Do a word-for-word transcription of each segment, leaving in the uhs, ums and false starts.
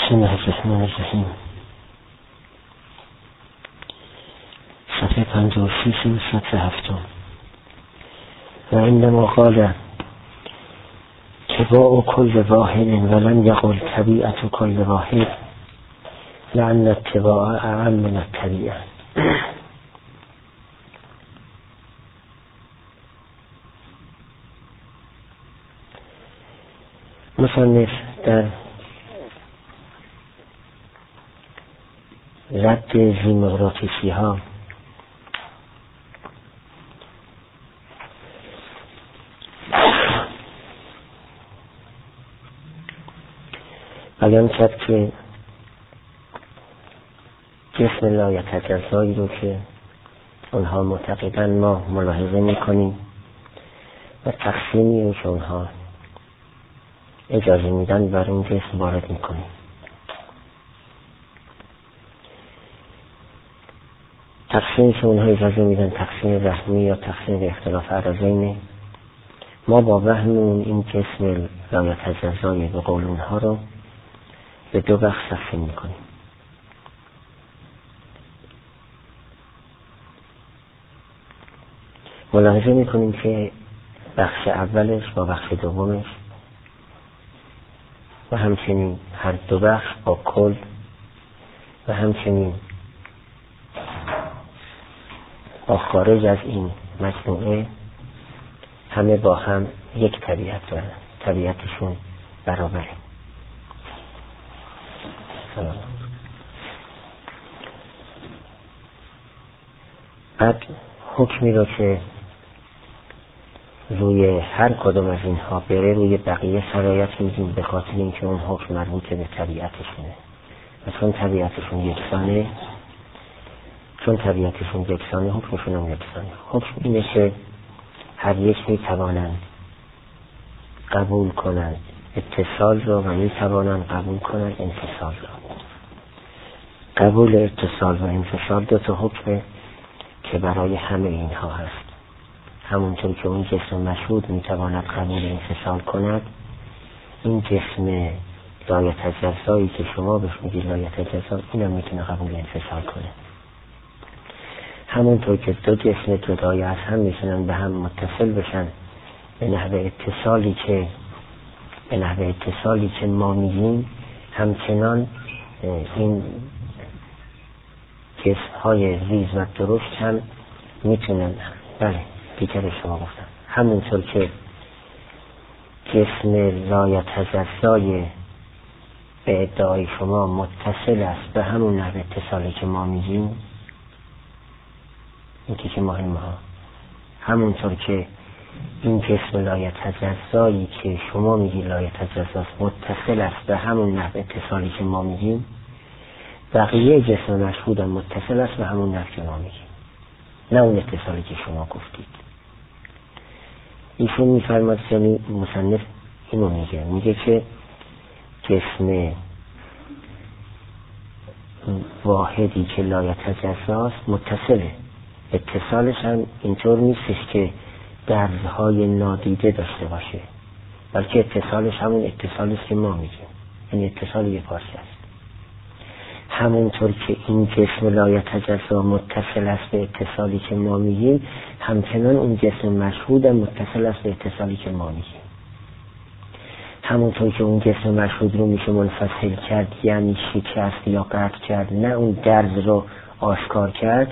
بسم الله الرحمن الرحیم. صفحه پنجاه و شش و سطر هفتم. و انما قال تباع کل واحد ولم یقل طبیعت کل واحد لأن التباع اعم من الطبیعه. مصنف در رد ذی‌مغناطیسی ها بیان کرد که جسم لایتجزایی رو که اونها معتقدن ما ملاحظه میکنیم و تقسیمی رو که اونها اجازه میدن بر اون جسم وارد میکنیم. تقسیمی که اونها اجازه میدن تقسیم وهمی یا تقسیم اختلاف عرضینه، ما با وهمون این جسم لایتجزایی به قول اونها رو به دو بخش تقسیم میکنیم. ملاحظه میکنیم که بخش اولش با بخش دومش و همچنین هر دو بخش با کل و همچنین با خارج از این مجموعه همه با هم یک طبیعت دارن، طبیعتشون برابره. بعد حکمی رو که روی هر کدوم از اینها بره روی بقیه سرایت میدیم، به خاطر اینکه اون حکم مربوط به طبیعتشونه و چون طبیعتشون یکسانه چون طبیعتشون یکسانه حکمشون هم یکسانه. حکم اینه که هر یک میتوانند قبول کنند اتصال رو و میتوانند قبول کنند انفصال رو. قبول اتصال و انفصال دو تا حکمه که برای همه اینها هست. همونطور که اون جسم مشهود میتواند قبول انفصال کند، این جسم لایتجزایی که شما بهش میگید لایتجزا، اینم میتونه قبول انفصال کنه. همونطور که دو جسم جدای از هم میتونن به هم متصل بشن به نحو اتصالی که به نحو اتصالی که ما میگیم، همچنان این جسم های ریز و درشت هم میتونن بله دیگر شما گفتم همونطور که جسم لایتجزای به ادعای شما متصل است به همون نحو اتصالی که ما میگیم، این که مهمه ها، همونطور که این جسم لایتجزایی که شما میگی لایتجزاست متصل است به همون نحو اتصالی که ما میگیم، بقیه جسم مشهود هم متصل است به همون نحو که ما میگیم، نه اون اتصالی که شما گفتید. ایشون میفرماد یعنی مصنف اینو میگه میگه که جسم واحدی که لایتجزاست متصله، اتصالش هم اینطور نیستش که درزهای نادیده داشته باشه، بلکه اتصالش همون اتصالی است که ما میگیم، یعنی اتصال یک پارچه است. همونطور که این جسم لایتجزا متصل است به اتصالی که ما میگیم، همچنان اون جسم مشهود متصل است به اتصالی که ما میگیم. همونطور که اون جسم مشهود رو میشه منفصل کرد، یعنی شکست یا قطع کرد، نه اون درز رو آشکار کرد،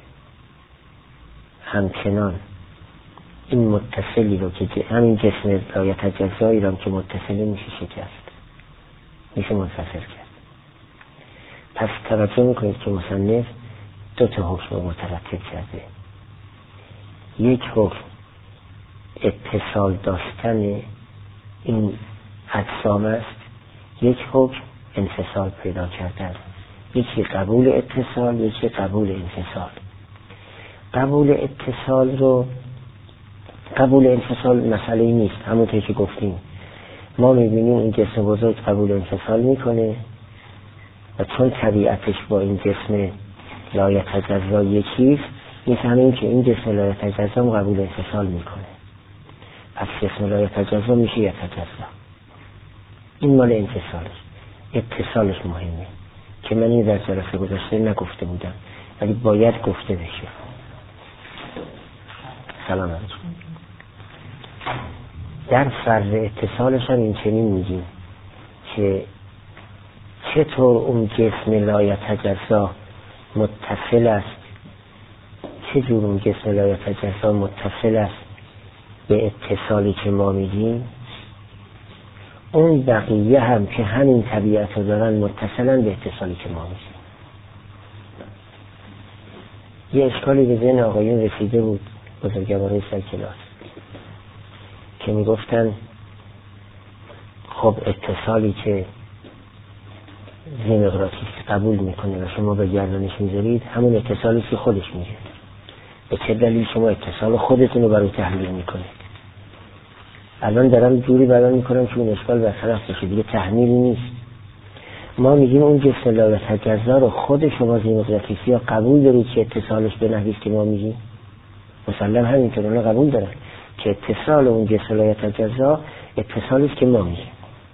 همچنان این متصلی رو که همین جسم لایتجزایی رو که متصلی میشه شکست، میشه منفصل کرد. پس توجه میکنید که مصنف دو تا حکم مترتب کرده. یک حکم اتصال داشتن این اجسام است، یک حکم انفصال پیدا کردن، یکی قبول اتصال، یکی قبول انفصال. قبول اتصال رو قبول انفصال مسئله نیست، همونطور که گفتیم ما میبینیم این جسم بزرگ قبول انفصال میکنه و چون طبیعتش با این جسم لایتجزا یکیست، میفهمیم که این جسم لایتجزا قبول انفصال میکنه، پس جسم لایتجزا میشه یتجزا. این مال انفصالش. اتصالش مهمه که من این در جلسه گذشته نگفته بودم ولی باید گفته بشه. سلام علیکم. در فرض اتصالش هم این چنین میگیم که چطور اون جسم لایتجزا متصل است، چجور اون جسم لایتجزا متصل است به اتصالی که ما میگیم، اون بقیه هم که همین طبیعت رو دارن متصلن به اتصالی که ما میگیم. یه اشکالی به ذهن آقایون رسیده بود بزرگوارای سر کلاس که میگفتن خب اتصالی که زیمغراتیس قبول میکنه و شما به گردنش میذارید همون اتصالی که خودش میگه. به چه دلیل شما اتصال خودتون رو برای تحلیل میکنید؟ الان دارم جوری بیان میکنم که اون اشکال برطرف بشه، دیگه تحمیلی نیست. ما میگیم اون جسم لایتجزا رو خود شما زیمغراتیسی ها قبول دارید که اتصالش به نحوی که ما میگیم؟ مسلم همینطور اونا قبول دارن که اتصال اون جسم لایتجزا اتصالی که ما میگیم.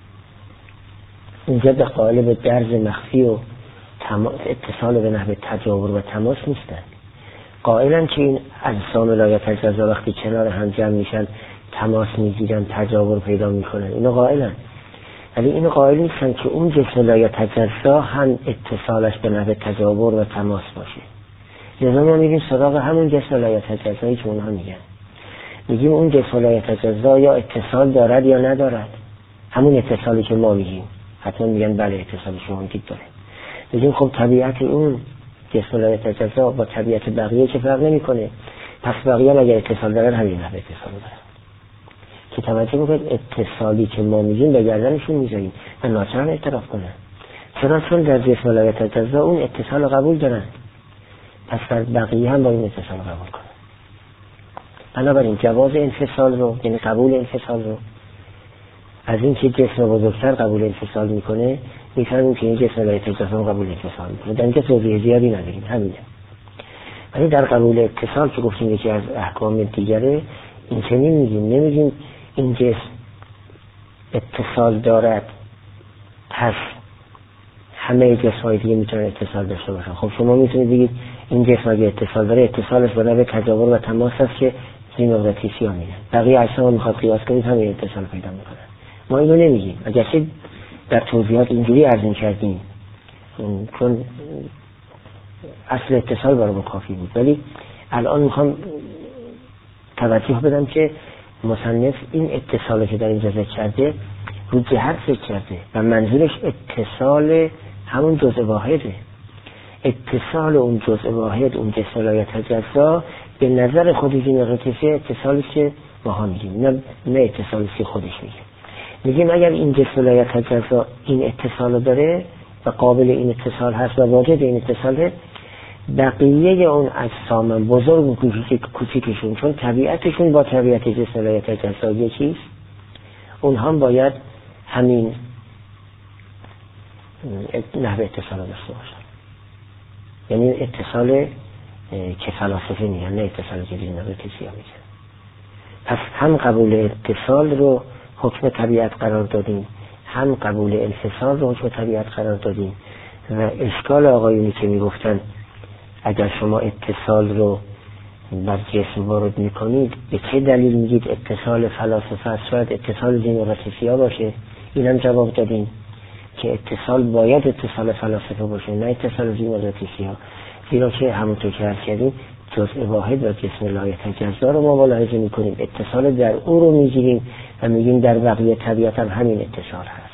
اینجا به قالب درز مخفی و اتصال به نحو تجاور و تماس نیستن. قائلن که این اجسام لایتجزا وقتی کنار هم جمع میشن تماس میگیرن، تجاور پیدا میکنن، اینو قائلن. ولی اینو قائل نیستن که اون جسم لایتجزا هم اتصالش به نحو تجاور و تماس باشه. لذا ما میگیم سراغ همون جسم لایتجزایی که اونها میگن. میگیم اون جسم لایتجزا یا اتصال دارد یا ندارد، همون اتصالی که ما میگیم. حتما میگن بله اتصال شما وجود داره. میگیم خب طبیعت اون جسم لایتجزا با طبیعت بقیه که فرق نمیکنه، پس بقیه هم اگر اتصال دارن همین نحو اتصال دارن. که توجه بکنید اتصالی که ما میگیم به گردنشون میذاریم و ناچارن اعتراف کنن. چرا؟ چون در جسم لایتجزا اون اتصال قبول دارن، پس بقیه هم با این اتصال قبول کنن. بنابراین جواز انفصال رو، یعنی قبول انفصال رو از این که جسم بزرگتر قبول انفصال میکنه میفهمیم که این جسم لایتجزا قبول انفصال میکنه. در اینجا توضیح زیادی نداریم، همینه. ولی در قبول اتصال که گفتیم یکی از احکام دیگره، این چنین میگیم، نمیگیم این جسم اتصال دارد پس همه جسم‌های دیگه میتونن اتصال داشته باشن. خب شما میتونید بگید این جسم اگه اتصال داره اتصالش با نحو تجاور و تماس است که زیمغراتیسی ها میگن. بقیه اجسام میخواد قیاس کنید همین اتصال پیدا میکنن. ما اینو نمیگیم، اگرچه در توضیحات اینجوری عرض کردیم چون اصل اتصال برای کافی بود. ولی الان میخوام توجه بدم که مصنف این اتصالی که در اینجا ذکر کرده رو جهت ذکر کرده و منظورش اتصال همون جزء واحده. اتصال اون جزء واحد، اون جسم لایتجزا به نظر خود زیمغراتیسی اتصالی که ماها میگیم، نه نه اتصالی که خودش میگه. میگیم اگر این جسم لایتجزا این اتصال داره و قابل این اتصال هست و واجد این اتصاله، بقیه اون اجسام بزرگ و کوچیکشون چون طبیعتشون با طبیعت جسم لایتجزا یکیست، اونها هم باید همین نحو اتصال داشته باشن. یعنی اتصال که فلاسفه میگن، نه اتصال که زیمغراتیسی ها میگن. پس هم قبول اتصال رو حکم طبیعت قرار دادیم، هم قبول انفصال رو حکم طبیعت قرار دادیم. و اشکال آقایونی که میگفتن اگر شما اتصال رو بر جسم وارد میکنید به چه دلیل میگید اتصال فلاسفه است؟ شاید اتصال زیمغراتیسی ها باشه. اینم جواب دادیم که اتصال باید اتصال فلاسفه باشه، نه اتصال زیمغراتیسی ها. زیرا که همونطور که عرض کردیم جزء واحد و جسم لایتجزا رو ما ملاحظه میکنیم، اتصال در او رو میگیریم و میگیم در بقیه طبیعت هم همین اتصال هست.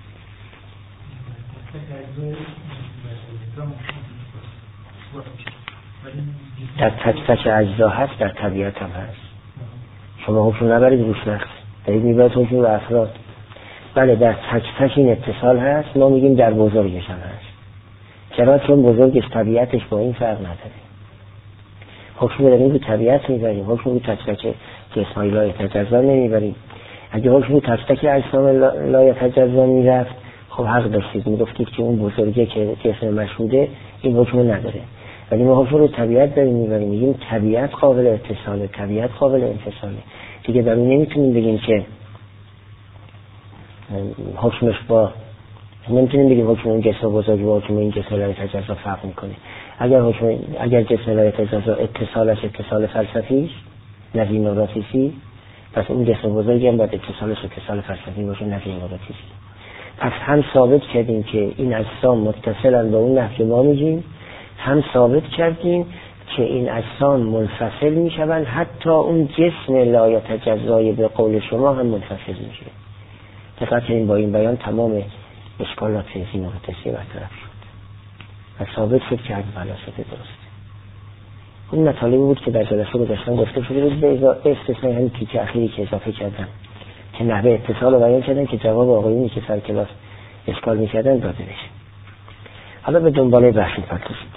در تک تک اجزا هست، در طبیعت هم هست. شما حکم نبرید روش نقص دارید میبرید حکم و افراد. بله در تک تک این اتصال هست، ما میگیم در بزرگش هم هست. چرا؟ چون بزرگش طبیعتش با این فرق نداره. حکم داریم به طبیعت میبریم، حکم به تک تک جسمای لایتجزا نمیبریم. اگه حکم به تک تک اجسام لایتجزا میرفت خب حق داشتید، میگفتید که اون بزرگه که جسم مشهوده این حکم نداره. ولی ما حکم رو طبیعت داریم میبریم، میگیم طبیعت قابل اتصاله، طبیعت قابل انفصاله. دیگه در اون نمیتونیم بگیم که حکمش با نمیتونیم بگیم حکم اون جسم بزرگ و حکم این جسم لایه تجزا فرق میکنه. اگر حکم اگر جسم لایه تجزا اتصالش اتصال فلسفی نفی مغناطیسی، پس اون جسم بزرگی هم باید اتصالش اتصال فلسفی باشه، نفی مغناطیسی. پس هم ثابت کردیم که این اجسام متصلن با اون نحو که ما میگیم، هم ثابت کردیم که این اجسام منفصل میشوند، حتی اون جسم لایه تجزای به قول شما هم منفصل میشه. دقت این با این بیان تمام اشکالات فیزی مغناطیسی برطرف شد و ثابت شد که این فلسفه درسته. اون مطالبی بود که در جلسه گذشته گفته شده بود، به استثنای همین تیکه اخیری که اضافه کردم که نحوه اتصال رو بیان کردن که جواب آقایونی که سر کلاس اشکال میکردن داده بشه. حالا به دنباله بحث می‌پردازیم.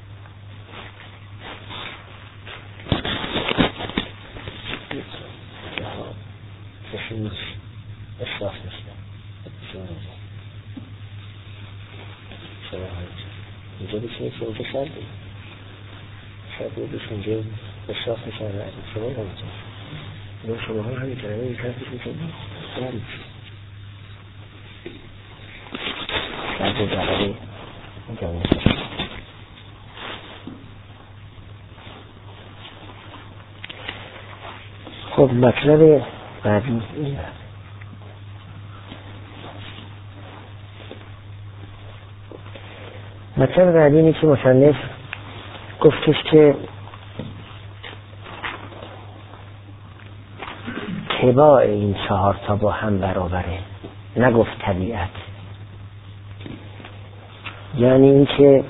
اصلاف میشنم اینجا بسید که اونجا شاید بید شاید بید بسید اینجا اصلاف میشن رأی شما هم اینجا اینو شما هم همین کلمه این کلمه بسید شما هم شاید بید بقیه اینجا میشن. خب مطلب بعدی این هست. مطلب بعدی اینه که مصنف گفتش که طباع این چهار تا با هم برابره، نگفت طبیعت. یعنی این که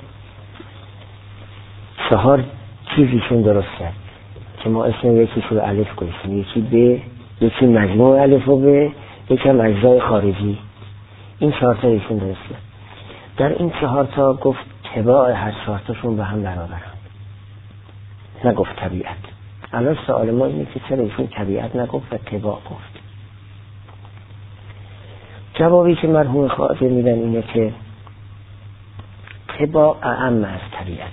چهار چیزیشون درست کرد که ما اسم یکیش رو الف گذاشتیم، یکی ب، یکی مجموع الف و ب، یکی هم اجزای خارجی. این چهار تا ایشون درست کرد. در این چهار تا گفت طباع هر چهار تاشون به هم برابرند، نگفت طبیعت. الان سوال ما اینه که چرا ایشون طبیعت نگفت و طباع گفت؟ جوابی که مرحوم خاطر میدن اینه که طباع اعم از طبیعت.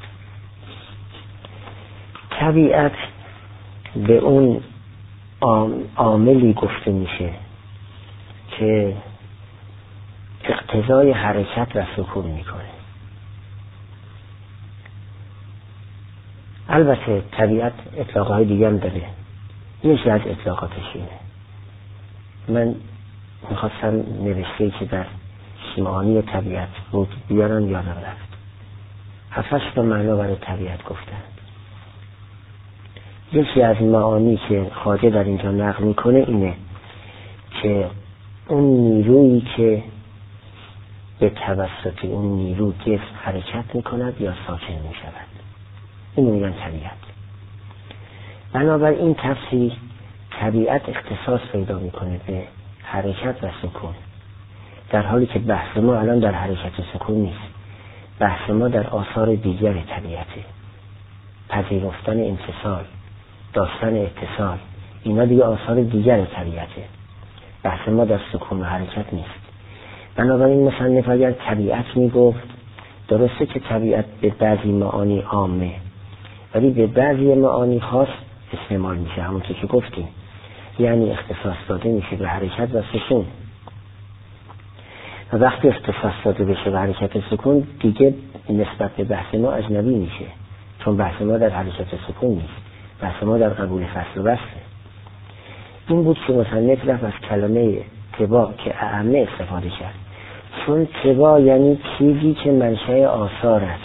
طبیعت به اون عاملی گفته میشه که اقتضای حرکت و سکون میکنه. البته طبیعت اطلاقهای دیگه هم داره، یکی از اطلاقاتش اینه. من میخواستم نوشته‌ای که در معانی طبیعت بود بیارم یادم رفت. هفتش تا معنا برای طبیعت گفتن. یکی از معانی که خواجه در اینجا نقل میکنه اینه که اون نیرویی که به توسط اون نیرو جسم حرکت میکند یا ساکن میشود، اینو میگن طبیعت. بنابراین این تفسیر طبیعت اختصاص پیدا میکنه به حرکت و سکون، در حالی که بحث ما الان در حرکت و سکون نیست. بحث ما در آثار دیگر طبیعته، پذیرفتن انفصال، داشتن اتصال، اینا دیگه آثار دیگر طبیعته. بحث ما در سکون و حرکت نیست. بنابراین مصنف اگر طبیعت میگفت، درسته که طبیعت به بعضی معانی عامه ولی به بعضی معانی خاص استعمال میشه، همونطور که گفتیم، یعنی اختصاص داده میشه به حرکت و سکون. و وقتی اختصاص داده بشه به حرکت و سکون دیگه نسبت به بحث ما اجنبی میشه، چون بحث ما در حرکت و سکون نیست، بحث ما در قبول فصل و بسته. این بود که مصنف رفت از کلمه طباع که اعمه استفاده کرد، چون طباع یعنی چیزی که منشأ آثار است،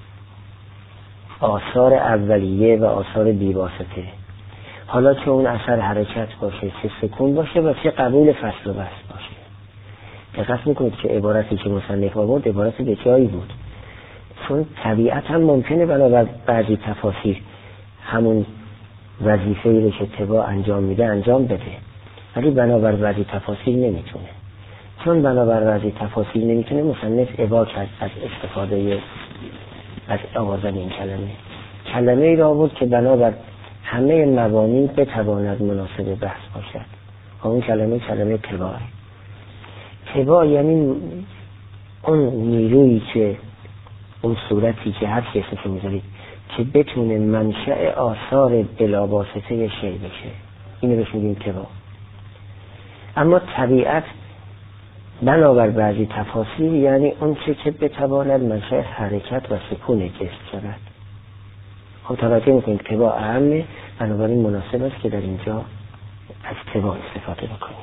آثار اولیه و آثار بیواسطه. حالا چه اون اثر حرکت باشه، چه سکون باشه و چه قبول فصل و بسط باشه. دقت میکنید که عبارتی که مصنف آورد عبارت به جایی بود، چون طبیعت هم ممکنه بنابر بعضی تفاسیر همون وظیفه‌ای رو که طباع انجام میده انجام بده، ولی بنابر بعضی تفاسیر نمیتونه. چون بنابر بعضی تفاسیر نمیتونه، مصنف ابا کرد از استفاده از آوازن این کلمه. کلمه ای را بود که بنابر همه مبانی بتواند مناسب بحث باشد. اون کلمه کلمه طباع. طباع یعنی اون نیرویی که اون صورتی که هر چیزی که میذارید که بتونه منشأ آثار بلاواسطه شی بشه، اینو بهش میگیم طباع. اما طبیعت بنابر بعضی تفاسیر یعنی اون چه که بتواند منشأ حرکت و سکون جسم شود. خب توجه میکنید تباع اهمه، بنابراین مناسب است که در اینجا از تباع استفاده بکنیم.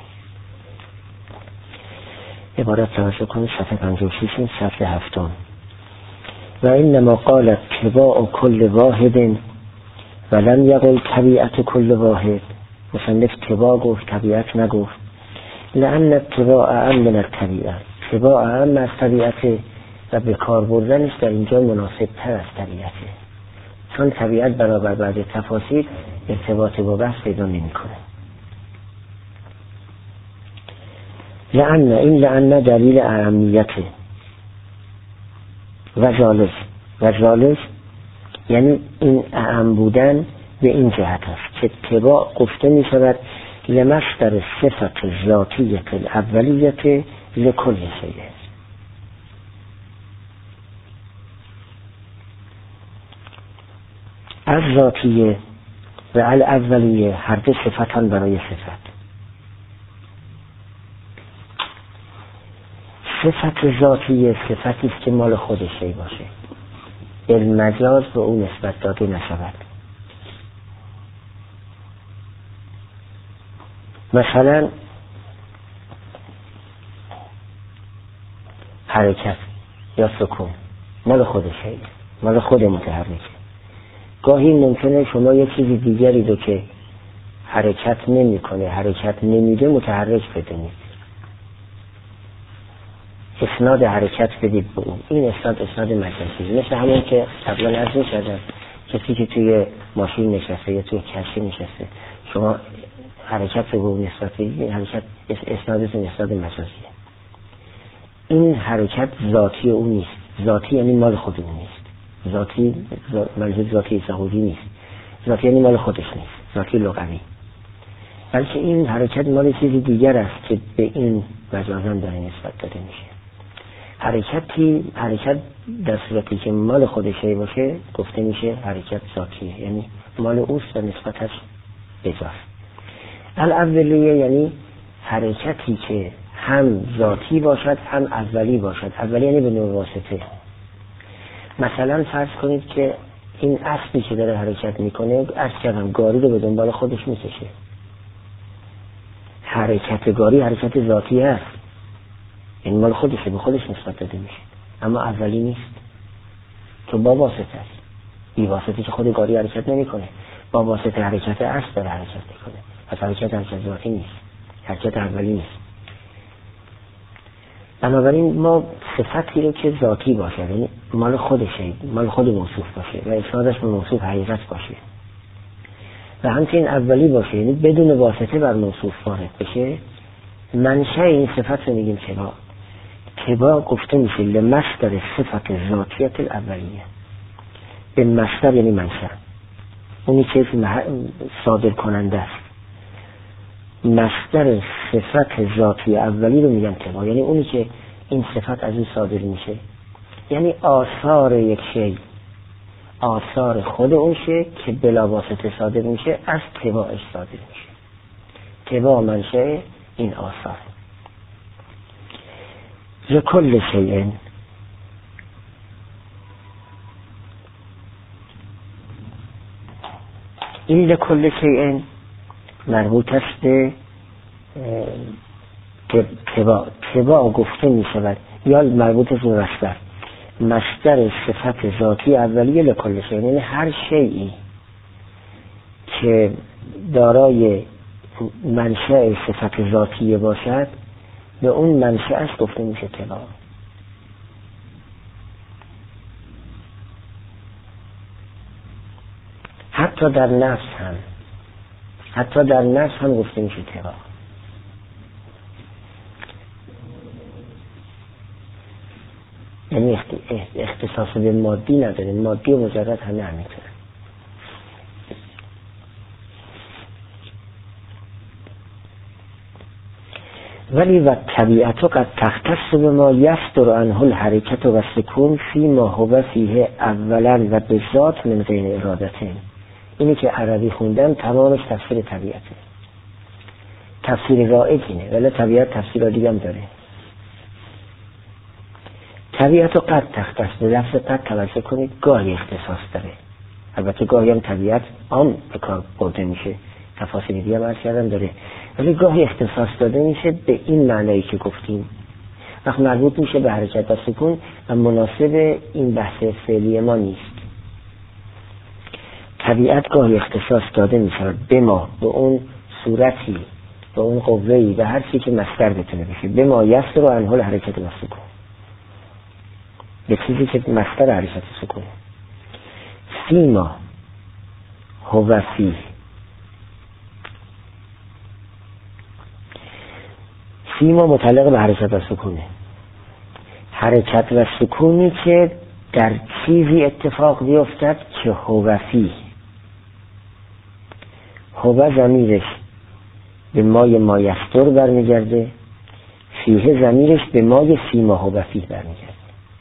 عبارت توجه کنید صفحه پنجاه و شش صفحه هفتم. و اینما قال تباع کل واحد ولم یقل طبیعت کل واحد. مصنف تباع گفت، طبیعت نگفت. لأن التباع اعم من الطبیعت. تباع اعم از طبیعت و به کار بردنش در اینجا مناسب تر از طبیعته، چون طبیعت برابر بعض تفاسیر ارتباط با بحث پیدا نمی‌کنه. لأن این لأن دلیل اهمیته و جالب و جالب یعنی این اعم بودن به این جهت است که تباع گفته می شود لمصدر صفت ذاتیت الاولیت لکل شیء. از ذاتیه و الاولیه هر دو صفتان برای صفت. صفت ذاتیه صفتی است که مال خود شیء باشه، المجاز به اون نسبت داده نشود. مثلا حرکت یا سکون مال خود شیء، مال خود متحرک. گاهی ممکنه شما یک چیز دیگری رو که حرکت نمی‌کنه، حرکت نمیده متحرک بدونید، اسناد حرکت بدید به اون. این اسناد اسناد مجازی، مثل همون که قبلا عرض می‌کردم کسی که توی ماشین نشسته یا توی کشتی نشسته، شما حرکت رو به اون نسبت بدید، این حرکت اسنادتون اسناد مجازیه. این حرکت ذاتی اون نیست. ذاتی یعنی مال خود اون نیست. ذاتی منظور ذاتی ظهوری نیست. ذاتی یعنی مال خودش نیست، ذاتی لغوی، بلکه این حرکت مال چیزی دیگر است که به این مجازن داره نسبت داده میشه. حرکتی حرکت در صورتی که مال خودشه باشه گفته میشه حرکت ذاتیه، یعنی مال اوست و نسبتش بجاست. الاولیه یعنی حرکتی که هم ذاتی باشد هم اولی باشد. اولی یعنی به نوع واسطه. مثلا فرض کنید که این اسبی که داره حرکت میکنه، عرض کردم گاری رو به دنبال خودش میکشه. حرکت گاری حرکت ذاتی است، این مال خودشه، به خودش نسبت داده میشه، اما اولی نیست که با واسطه است. بی واسطه که خود گاری حرکت نمیکنه، با واسطه حرکت اسب داره حرکت میکنه. پس حرکت حرکت ذاتی نیست، حرکت اولی نیست. بنابراین ما صفتی رو که ذاتی باشه، یعنی مال خودشه، مال خود موصوف باشه و اسنادش به موصوف حقیقت باشه، و همچنین اولی باشه، یعنی بدون واسطه بر موصوف وارد بشه، منشأ این صفت رو میگیم تباع. تباع گفته میشه لمصدر صفت ذاتیت الاولیه. به مصدر یعنی منشأ، اونی که صادر کننده است. مصدر صفت ذاتی اولی رو میگن تباع، یعنی اونی که این صفت از اون صادر میشه، یعنی آثار یک شی، آثار خود اون شی که بلا واسطه صادر میشه از تباعش صادر میشه. تباع منشأ این آثار. لکل شیء این لکل شیء مربوط است به تباع. تباع گفته می شود یا مربوط است به مصدر. مصدر صفت ذاتی اولیه لکل شیء، یعنی هر شیئی که دارای منشأ صفت ذاتیه باشد به اون منشأش گفته میشه تباع. حتی در نفس هم حتی در نفس هم گفته میشه تباع. یعنی اختصاص به مادی نداره، مادی و مجرد همه همینطوره. ولی و طبیعتو قد تختص به ما یصدر عنه الحرکت و سکون فی ما هو فیه اولا و به ذات من غیر ارادته. اینی که عربی خوندم تمامش تفسیر طبیعته، تفسیر رائج اینه، ولی طبیعت تفسیر دیگه هم داره. طبیعت و قد تخت است. به لفظ قد توجه کنید، گاهی اختصاص داره. البته گاهی هم طبیعت عام به کار برده میشه، تفاصیل دیگه هم عرض کردم داره، ولی گاهی اختصاص داده میشه به این معنایی که گفتیم، وقت مربوط میشه به حرکت و سکون و مناسب این بحث فعلی ما نیست. طبیعت گاهی اختصاص داده میشه به ما، به اون صورتی، به اون قوهی، به هر چی که مصدر بتونه بشه، به ما یسر و انحل حرکت و سکون، به چیزی که مصدر حرکت و سکونه. فیما هو فی، فیما متعلق به حرکت و سکونه. حرکت و سکونی که در چیزی اتفاق بیفتد که هو فی، هو ضمیرش به مای مایستر برمیگرده، فیه ضمیرش به مای فیما هو فی برمیگرده.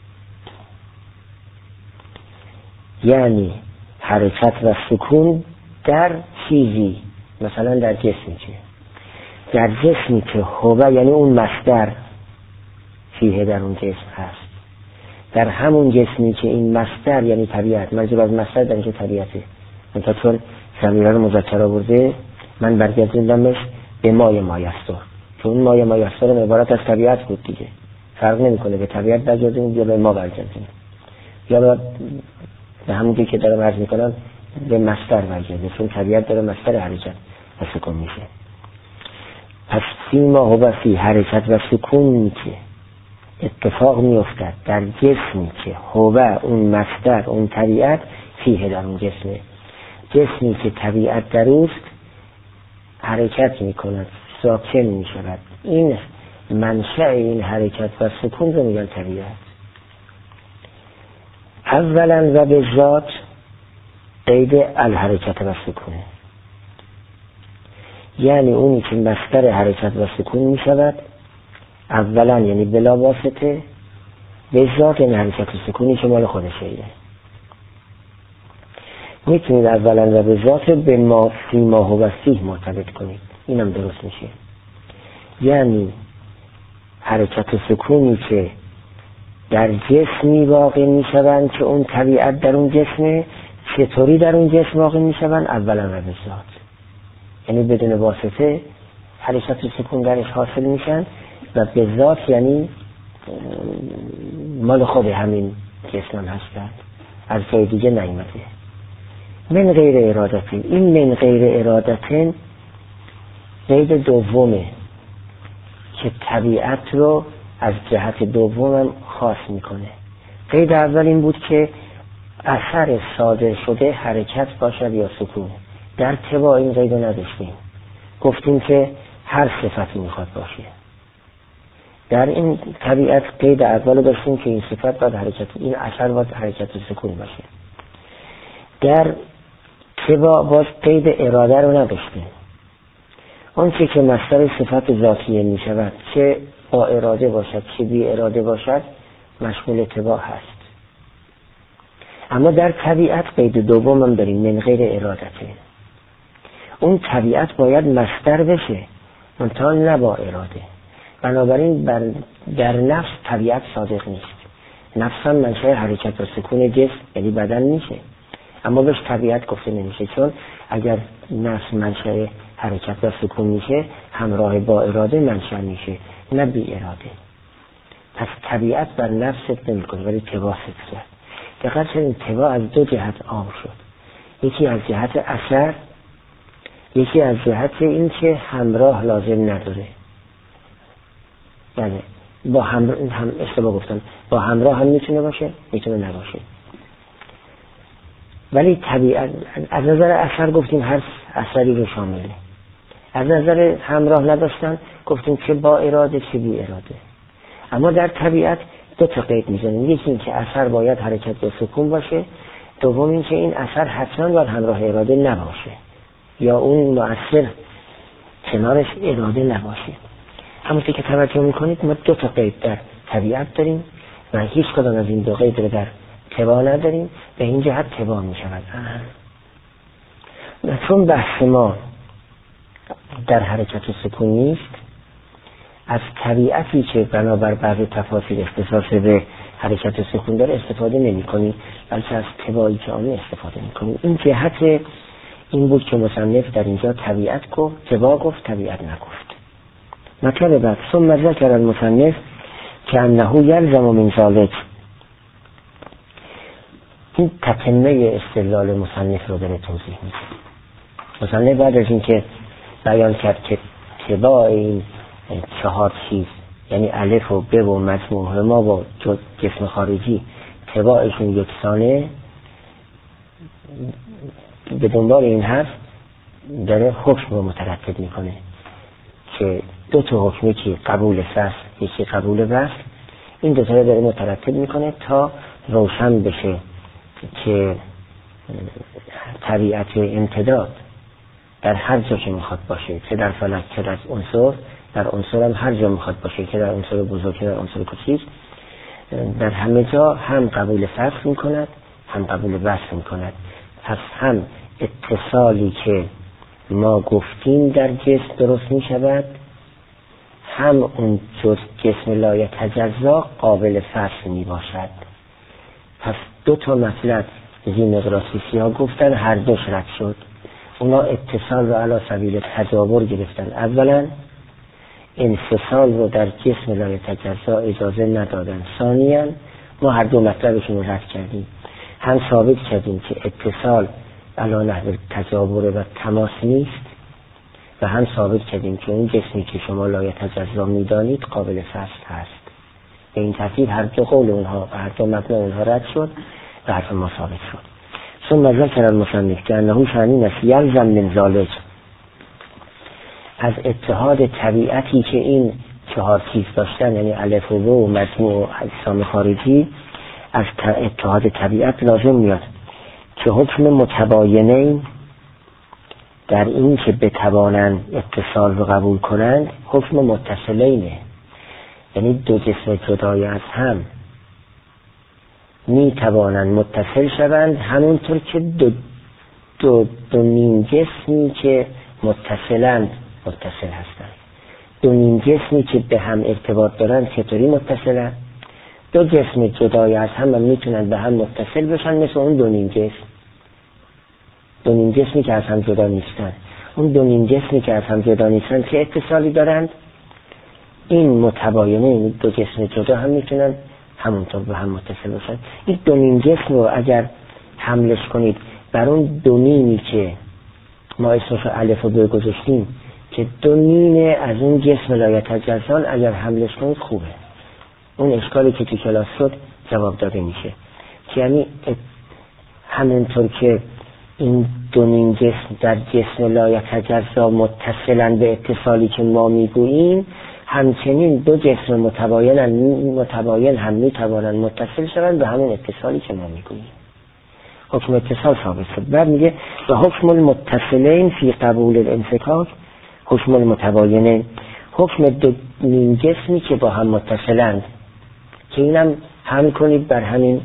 یعنی حرکت و سکون در چیزی، مثلا در جسمی که در جسمی که هو یعنی اون مصدر فیه در اون جسم هست، در همون جسمی که این مصدر یعنی طبیعت، مرجع از مصدر در اینکه طبیعته، منتها چون ضمیرها رو مذکر آورده من برگردوندمش به مای مایستر، چون اون مای مایستر هم عبارت از طبیعت بود دیگه، فرق نمیکنه به طبیعت برگردونیم یا به ما برگردونیم، یا به همونجوری که دارم عرض میکنم به مصدر برگرده، چون طبیعت داره مصدر حرکت و سکون میشه. پس فیما هو فی، حرکت و سکون که اتفاق میافتد در جسمی که هو اون مصدر اون طبیعت فیه در اون جسمه، جسمی که طبیعت در اوست حرکت میکند، ساکن میشود، این منشأ این حرکت و سکون رو میگن طبیعت. اولا و به ذات قید الحرکت و سکونه، یعنی اونی که مصدر حرکت و سکون میشود اولا یعنی بلا واسطه، به ذات این حرکت و سکونی که مال خودشه. میتونید اولا و به ذات به ما فیما هو فیه مرتبط کنید، اینم درست میشه. یعنی حرکت و سکونی که در جسمی واقع میشوند که اون طبیعت در اون جسمه، چطوری در اون جسم واقع میشوند؟ اولا و به ذات، یعنی بدون واسطه حرکت و سکون درش حاصل میشن و به ذات یعنی مال خود همین جسم هم هستند، از جای دیگه نیامده. من غیر ارادتین، این من غیر ارادتین قید دومه که طبیعت رو از جهت دومم خاص میکنه. قید اول این بود که اثر صادر شده حرکت باشد یا سکون. در تبع این قید رو نداشتیم، گفتیم که هر صفتی میخواد باشه. در این طبیعت قید اول داشتیم که این صفت باید حرکت، این اثر باید حرکت و سکون باشه. در تبع باز قید اراده رو نداشتیم. اون چه که مصدر صفت ذاتیه می شود، چه با اراده باشد چه بی اراده باشد، مشمول تبع هست. اما در طبیعت قید دوم هم داریم، من غیر ارادته. اون طبیعت باید مصدر بشه، منتها نه با اراده. بنابراین بر در نفس طبیعت صادق نیست. نفس هم منشأ حرکت و سکون جسم یعنی بدن میشه، اما بهش طبیعت گفته نمیشه، چون اگر نفس منشأ حرکت و سکون میشه همراه با اراده منشأ میشه، نه بی اراده. پس طبیعت بر نفست نمیکنه ولی تبع ست کرد. دقیقا این تبع از دو جهت عام شد، یکی از جهت اثر، یکی از جهت این که همراه لازم نداره. بله با همراه هم اشتباه گفتم، با همراه هم میتونه باشه میتونه نباشه. ولی طبیعت از نظر اثر گفتیم هر اثری رو شامله، از نظر همراه نداشتن گفتیم که با اراده چه بی اراده. اما در طبیعت دو تا قید میزنیم، یکی این که اثر باید حرکت و سکون باشه، دوم این که این اثر حتما باید همراه اراده نباشه یا اون مؤثر کنارش اراده نباشه. همونطور که توجه میکنید ما دو تا قید در طبیعت داریم و هیچ کدام از این دو قید رو در تبع نداریم، به این جهت تبع میشود. چون بحث ما در حرکت و سکون نیست، از طبیعتی که بنابر بعض تفاصیل اختصاص به حرکت سکون داره استفاده نمی کنی، بلکه از تبایی که آنه استفاده می کنی. این جهت این بود که مصنف در اینجا طبیعت گفت، تبا گفت، طبیعت نگفت. مطلب بعد ثم ذکر المصنف که انه یلزم من ذلک. این تتمه استدلال مصنف رو داره توضیح میده. مصنف بعد از این که بیان کرد که تبا این چهار چیز، یعنی الف و ب و مجموع ما با جسم خارجی تباعشون یکسانه، به دنبال این حرف داره حکم رو مترتب میکنه که دو تا حکمی که قبول فصل یکی قبول وصل، این دو تا رو داره مترتب میکنه تا روشن بشه که طبیعت امتداد در هر جا که میخواد باشه، چه در فلک چه در عنصر، در عنصر هم هر جا میخواد باشه، که در عنصر بزرگ که در عنصر کوچیک، در همه جا هم قبول فصل میکند هم قبول وصل میکند. پس هم اتصالی که ما گفتیم در جسم درست میشود، هم اون جز جسم لایتجزا قابل فصل میباشد. پس دو تا مطلب زیمقراسیسی ها گفتن، هر دوش رد شد. اونا اتصال رو علی سبیل تجاور گرفتن. اولا انفصال رو در جسم لایتجزا اجازه ندادن. ثانیاً ما هر دو مطلبشون رو رد کردیم، هم ثابت کردیم که اتصال علی نحو تجاور و تماس نیست، و هم ثابت کردیم که اون جسمی که شما لایتجزا میدانید قابل فصل هست. به این ترتیب هر دو قول اونها و هر دو مطلب اونها رد شد و حرف ما ثابت شد. ثم ذکر المصنف که انه شأن است یلزم من ذلک، از اتحاد طبیعتی که این چهار چیز داشتن، یعنی الف و ب و مجموع و اجسام خارجی، از اتحاد طبیعت لازم میاد که حکم متباینین در این که بتوانند اتصال رو قبول کنند حکم متصلینه، یعنی دو جسم جدای از هم می توانند متصل شوند، همونطور که دو, دو, دو نیم جسمی که متصلند متصل هستند. دو نیم جسمی که به هم ارتباط دارند چطوری متصلند؟ دو جسم جدای از هم میتونند به هم متصل بشن، مثل اون دو نیم جسم. دو نیم جسمی که از هم جدا نیستند، اون دو نیم جسمی که از هم جدا نیستند چه اتصالی دارند؟ این متباینه، این دو جسم جدا هم میتونن همونطور به هم متصل باشن. این دو نیم جسم رو اگر حملش کنید بر اون دو نیمی که ما اسمش الف و ب گذاشتیم که دو نیم از اون جسم لایتجزا، اگر حملش کنید خوبه. اون اشکالی که تو کلاس شد جواب داده میشه که یعنی همونطور که این دو نیم جسم در جسم لایتجزا متصلن به اتصالی که ما میگوییم، همچنین دو جسم متباین متباین هم میتوانند متصل شوند به همون اتصالی که ما میگوییم. حکم اتصال ثابت شد. بعد میگه و حکم المتصلین فی قبول الانفکاک، حکم المتباینین، حکم دو نیم جسمی که با هم متصلند، که اینم هم کنید بر همین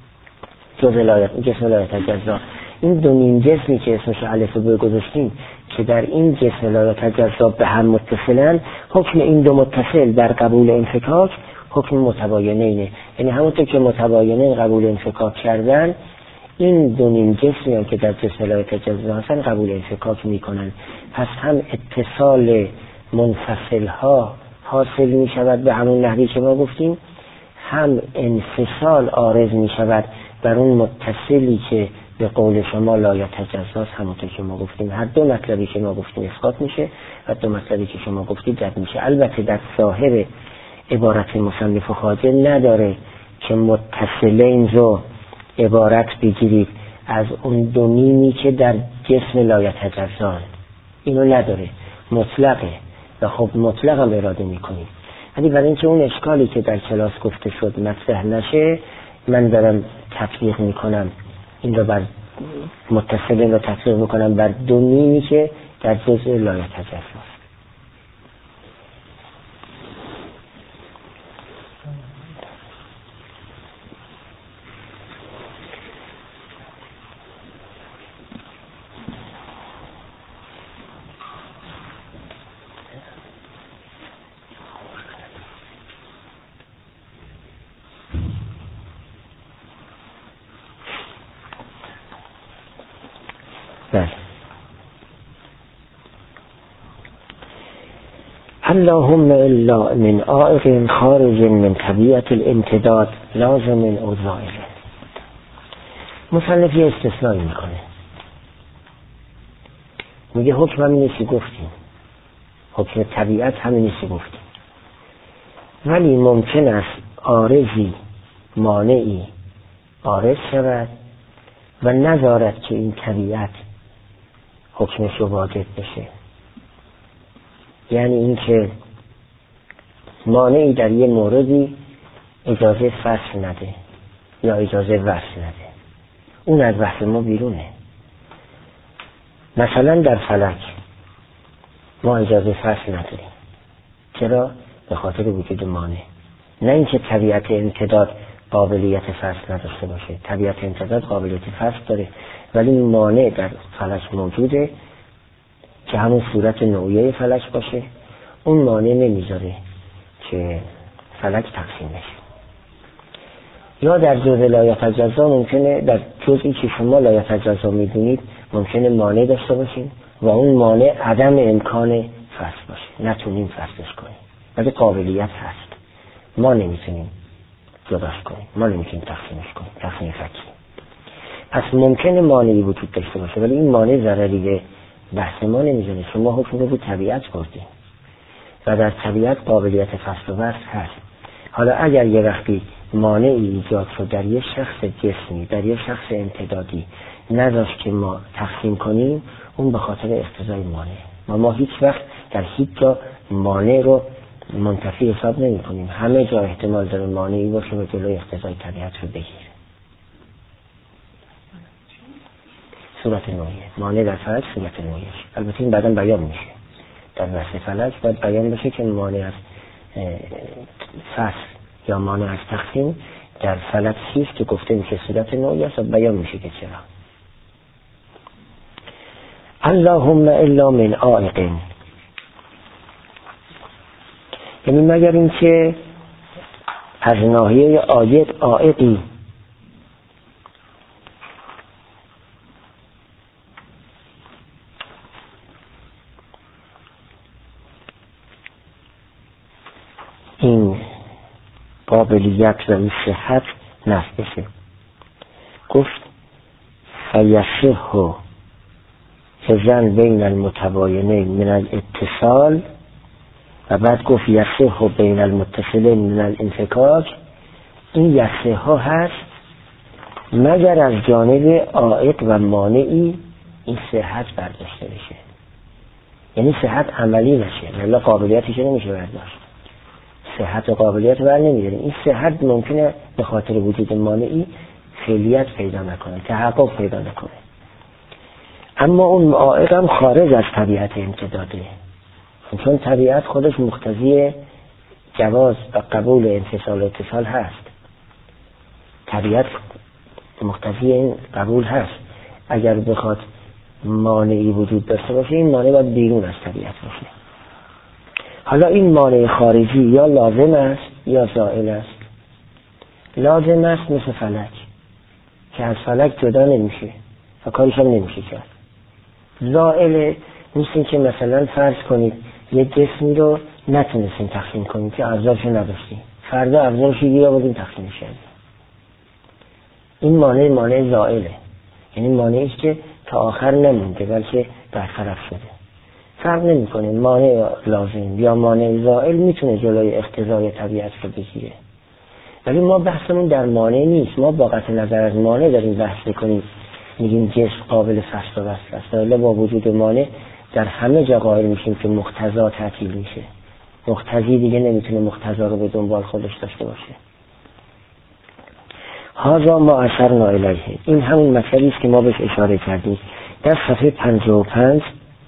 جزء لایت جسم لایتجزا. این دو نیم جسمی که اسمش الف و ب گذاشتیم که در این جسم لایتجزا به هم متصلن، حکم این دو متصل در قبول انفکاک حکم متباینینه. یعنی همونطور که متباینین قبول انفکاک کردن، این دو نیم جسمی هم که در جسم لایتجزا هستن قبول انفکاک میکنن. پس هم اتصال منفصل ها حاصل می شود به همون نحوی که ما گفتیم، هم انفصال عارض می شود بر اون متصلی که به قول شما لایتجزاست. همونطور که ما گفتیم هر دو مطلبی که ما گفتیم اثبات میشه و دو مطلبی که شما گفتید رد میشه. البته در ظاهر عبارت مصنف خواجه نداره که متصلین رو عبارت بگیرید از اون دو نیمی که در جسم لایتجزا، اینو نداره، مطلقه و خب مطلق هم اراده میکنیم. ولی برای اینکه اون اشکالی که در کلاس گفته شد مطرح نشه، من دارم تطبیق میکنم این رو بر متصلین رو تطبیق میکنم بر دو نیمی که در جزء لایتجزا است. اللهم الا من عائق خارج من طبیعت الامتداد لازم او زائل. مصنف یه استثنایی میکنه، میگه حکم همینه که گفتیم، حکم طبیعت همینه که گفتیم، ولی ممکن است عارضی مانعی عارض شود و نذارد که این طبیعت حکمش واجب بشه. یعنی این که مانعی در یه موردی اجازه فصل نده یا اجازه وصل نده، اون از بحث ما بیرونه. مثلا در فلک ما اجازه فصل نداریم. چرا؟ به خاطر وجود مانع. نه اینکه طبیعت امتداد قابلیت فصل نداشته باشه، طبیعت امتداد قابلیت فصل داره، ولی این مانع در فلک موجوده که همون صورت نوعیه فلک باشه. اون مانع نمیذاره که فلک تقسیم بشه. یا در جزء لا یتجزا ممکنه، در جزئی که شما لا یتجزا میدونید ممکنه مانع داشته باشین و اون مانع عدم امکان فصل باشه، نتونیم فصلش کنیم، ولی قابلیت هست، ما نمیتونیم جداش کنیم، ما نمیتونیم تقسیمش کنیم، تقسیم فکی. پس ممکنه مانعی وجود داشته باشه ولی این مانع ضرری به بحث ما نمیزنه. شما حکم رو به طبیعت بردیم و در طبیعت قابلیت فصل و وصل هست. حالا اگر یه وقتی مانعی ایجاد شد در یه شخص جسمی، در یه شخص امتدادی، نداشت که ما تقسیم کنیم، اون به خاطر اقتضای مانع. ما ما هیچ وقت در هیچ جا مانع رو منتفی حساب نمی کنیم. همه جا احتمال داره مانعی باشه و جلوی اقتضای طبیعت رو بگیره. صورت نوعیه، مانع در فلک صورت نوعیه. البته این بعداً بیان میشه در بحث فلک، باید بیان بشه که مانع از فصل یا مانع از تقسیم در فلک چیست که گفته میشه صورت نوعیه است و بیان میشه که چرا. اللهم الا من عائق، یعنی مگر این که از ناحیه عایق عائقی این قابلیت و این صحت نفت بشه. گفت فیصح فزن بین المتباینین من الاتصال، و بعد گفت یصح بین المتصلین من الانفکاک. این یصح ها هست مگر از جانب عائق و مانعی این صحت برداشته بشه، یعنی صحت عملی نشه، ولی قابلیتش نمیشه برداشت. صحت و قابلیت بر نمیداریم. این صحت ممکنه به خاطر وجود مانعی فعلیت پیدا نکنه، تحقق پیدا نکنه. اما اون عائق هم خارج از طبیعت امتداده، چون طبیعت خودش مقتضی جواز و قبول انفصال و اتصال هست. طبیعت مقتضی این قبول هست. اگر بخواد مانعی وجود داشته باشه، این مانع باید بیرون از طبیعت باشه. حالا این مانع خارجی یا لازم است یا زائل است. لازم است مثل فلک که از فلک جدا نمیشه و کارش هم نمیشه کرد. زائل مثل که مثلا فرض کنید یه جسمی رو نتونستیم تقسیم کنیم که ابزارش نداشتیم، فردا ابزارش رو گیر آوردیم تقسیم کردیم. این مانع مانع زائله، یعنی مانعی که تا آخر نمونده بلکه برطرف شده. فرق نمی‌کنه مانع لازم یا مانع زائل میتونه جلوی اقتضای طبیعت رو بگیره. ولی ما بحثمون در مانع نیست. ما با قطع نظر از مانع داریم بحث می‌کنیم، میگیم جسم قابل فصل و وصل است، ولی با وجود مانع در همه جا قائل میشیم که مقتضا تعطیل میشه. مقتضی دیگه نمیتونه مقتضا رو به دنبال خودش داشته باشه. هذا ما اشرنا الیه، این همون مسئله است که ما بهش اشاره کردیم در صفحه پنجاه و پنج.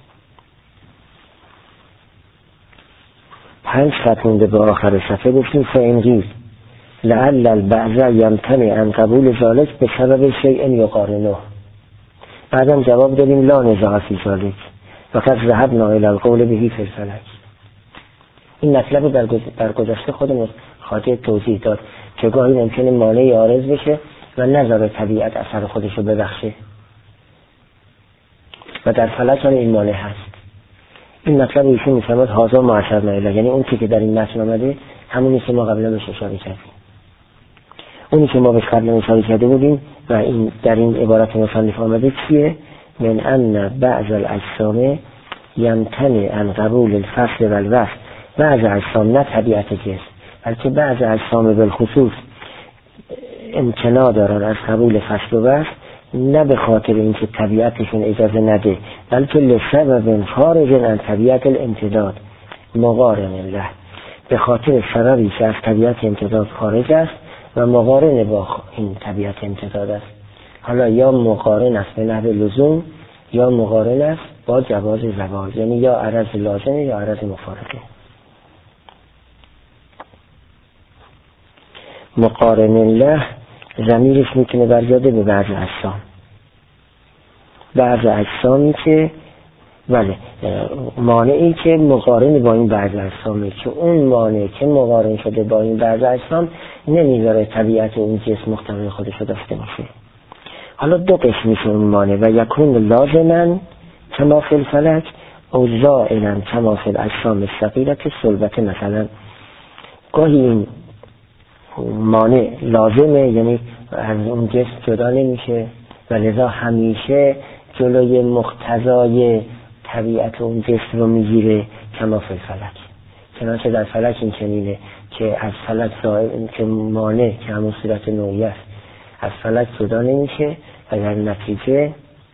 پنج خط مونده به آخر صفحه. گفتیم فانقیل لعل البعض یمتنع عن قبول ذلک به سبب شیء یقارنه. بعدم جواب دادیم لا نزاع فی ذلک وقد ذهبنا الی القول به فی الفلک. این مطلب در گذشته خودمون خاطر توضیح داد که گاهی ممکنه مانعی عارض بشه و نذاره طبیعت اثر خودش رو ببخشه و در فلک هم این مانع هست. این مطلب ایشون میفرماد هازا معشر نایلا، یعنی اون که در این متن آمده همونی که ما قبلا بهش اشاره کردیم، اونی که ما بهش قبلا اشاره کرده بودیم و این در این عبارت مصنف آمده چیه؟ من ان بعض الاجسام یمتنع عن قبول الفصل و الوصف. بعض اجسام، نه طبیعت جسم، بلکه بعض اجسام بالخصوص امتناع دارن از قبول فصل و وصف، نه به خاطر اینکه طبیعتشون اجازه نده، بلکه لسبب خارج عن طبیعت الامتداد مقارن الله، به خاطر سببی که از طبیعت امتداد خارج است و مقارن با این طبیعت امتداد است. حالا یا مقارن است به نحو لزوم یا مقارن است با جواز زوال، یعنی یا عرض لازمه یا عرض مفارقه. مقارن الله ضمیرش میتونه برگرده به بعض اجسام، بعض اجسامی که بله مانعی که مقارن با این بعض اجسامه، که اون مانع که مقارن شده با این بعض اجسام نمیذاره طبیعت اون جسم مقتضای خودش رو داشته باشه. حالا دو قسم میشه اون مانع، و یکون لازما کما فی الفلک او زائلا کما فی الاجسام الثقیله صلبت. مثلا گاهی این مانع لازمه، یعنی از اون جسم جدا نمیشه و لذا همیشه جلوی مقتضای طبیعت اون جسم رو میگیره، کما فی الفلک. چنانچه در فلک این چنینه که از فلک زائل که مانع که همون صورت نوعی است از فلک جدا نمیشه و در نتیجه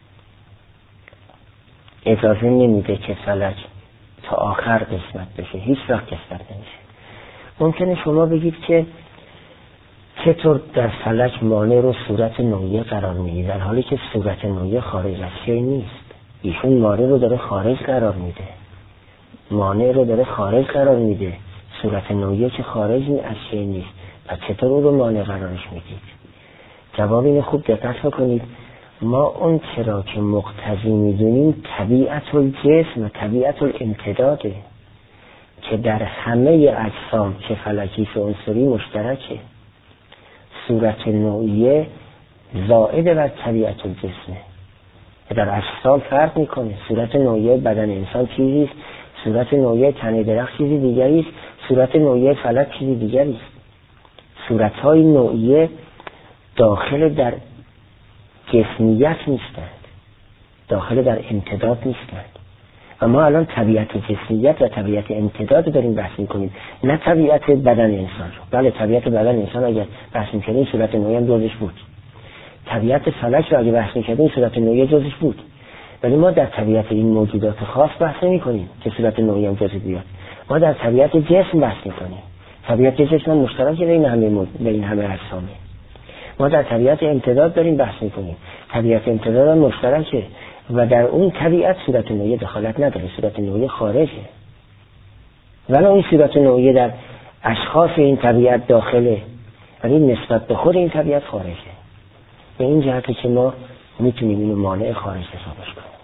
اجازه نمیده که فلک تا آخر قسمت بشه، هیچ وقت قسمت نمیشه. ممکنه شما بگید که چطور در فلک مانع رو صورت نوعی قرار میدی، در حالی که صورت نوعی خارج از شی نیست. ایشون مانع رو داره خارج قرار میده، مانع رو داره خارج قرار میده، صورت نوعی که خارج از شی نیست، پس چطور او رو مانع قرارش میدید؟ جواب اینه خوب دقت کنید. ما اون چرا که مقتضی میدونیم طبیعت الجسم و طبیعت الامتداده که در همه اجسام که فلکی و عنصری مشترکه. صورت نوعیه زائد بر طبیعت الجسمه، در اجسام فرق میکنه. صورت نوعیه بدن انسان چیزیست، صورت نوعیه تنه درخت چیزی دیگریست، صورت نوعیه فلک چیزی دیگریست. صورتهای نوعیه داخل در جسمیت نیستند، داخل در امتداد نیستند. و ما الان طبیعت جسمیت و طبیعت امتداد داریم بحث میکنیم، نه طبیعت بدن انسان رو. بله طبیعت بدن انسان اگر بحث میکنیم صورت نوعی هم جزش بود، طبیعت فلک رو اگر بحث میکنیم صورت نوعی جزش بود، ولی ما در طبیعت این موجودات خاص بحث نمیکنیم که صورت نوعی هم جزش بیاد. ما در طبیعت جسم بحث میکنیم. طبیعت جسم مشترک بین همه مود... بین همه اجسامه. ما در طبیعت امتداد داریم بحث میکنیم. طبیعت امتداد هم مشترکه و در اون طبیعت صورت نوعی دخالت نداره، صورت نوعی خارجه. ولی این صورت نوعی در اشخاص این طبیعت داخله، ولی نسبت به خود این طبیعت خارجه. به این جهته که ما میتونیم اینو مانع خارج حسابش کنیم.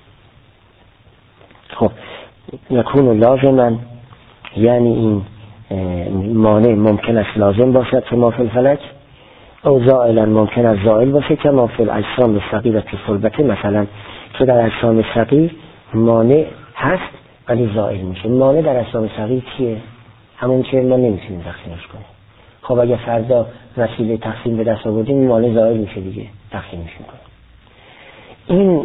خب یکون لازما، یعنی این مانع ممکن است لازم باشد که ما فی الفلک، او زائلا ممکن است زائل باشه که ما فی الاجسام الثقیله صلبته. مثلا که در اجسام ثقیل مانع هست ولی زائل میشه. مانع در اجسام ثقیل چیه؟ همون که ما نمیتونیم تقسیمش کنیم. خب اگه فردا وسیله تقسیم به دست آوردیم این مانع زائل میشه دیگه، تقسیمش میکنیم. این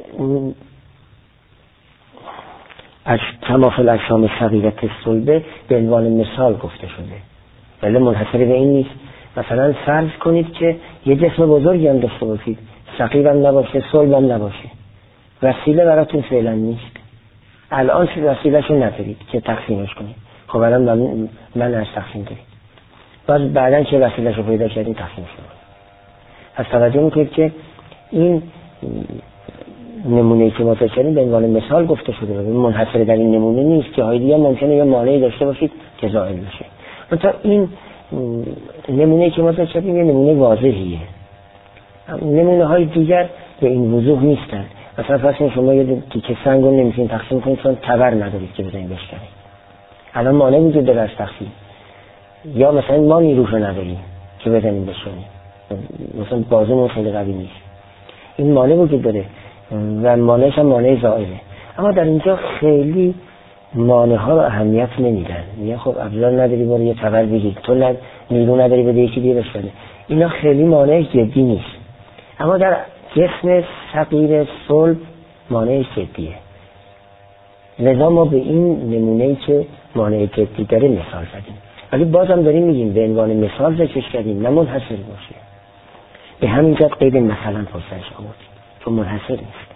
از کما فی الاجسام الثقیله صلبه به عنوان مثال گفته شده، ولی منحصر به این نیست. مثلا فرض کنید که یه جسم بزرگی هم داشته باشید، ثقیل هم نباشه، صلب هم نباشه، وسیله براتون فعلا نیست، الان چه وسیله‌شو ندارید که تقسیمش کنید. خب الان من من از تقسیم دارید، باز بعداً که وسیله‌شو پیدا کردین تقسیمش کنید. از توجه میکنید که این نمونه‌ای که ما کردیم به عنوان مثال گفته شده، منحصر در این نمونه نیست که های دیگه ممکنه یه مانعی داشته باشید که زائل بشه. مثلا این نمونه که ما کردیم یه نمونه واضحیه، نمونه های دیگر به این وضوح نیستن. مثلا فرض شما یه تیکه سنگ رو نمیتونید تقسیم کنید چون تبر ندارید که بزنید بشکنید، الان مانع وجود داره از تقسیم. یا مثلا ما نیروش رو نداریم که بزنید بشکنید، مثلا بازومون خیلی قوی نیست، این مانع وجود داره و مانعش هم مانع زائله. اما در اینجا خیلی مانع ها رو اهمیت نمیدن. میگن خب ابزار نداری برو یه تبر بگیر، تو ند... نیرو نداری بده یکی دیگه بشکنه. اینا خیلی مانع جدی نیست. اما در جسم صغیر صلب مانع جدیه. لذا ما به این نمونه‌ای که مانع جدی داره مثال زدیم، ولی بازم داریم میگیم به عنوان مثال ذکرش کردیم، نه منحصر باشه. به همین جهت قید مثلا پرسش آوردیم چون منحصر نیست.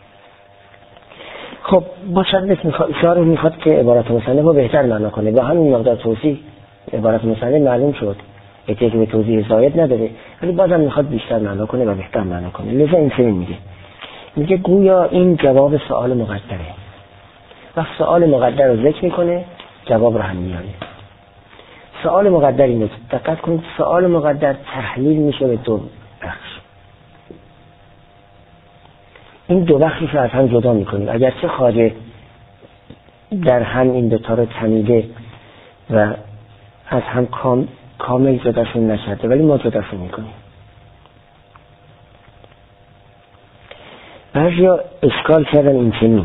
خب مصنف میخواد اشاره میخواد که عبارت مصنف رو بهتر معنا کنه. با همین مقدار توضیح عبارت مصنف معلوم شد، احتیاج به توضیح زاید نداره، ولی بازم میخواد بیشتر معنا کنه و بهتر معنا کنه. لذا این چنین میگه میگه گویا این جواب سوال مقدره و سوال مقدر رو ذکر میکنه، جواب رو هم میاره. سوال مقدر اینه، دقت کنید، سوال مقدر تحلیل میشه به دو بخش. این دو بخشش رو از هم جدا میکنیم، اگرچه خواجه در هم این دوتا رو تمیده و از هم کام کامل جداشون نشده، ولی ما جداشون میکنیم. بعضیا اشکال کردن این چنین،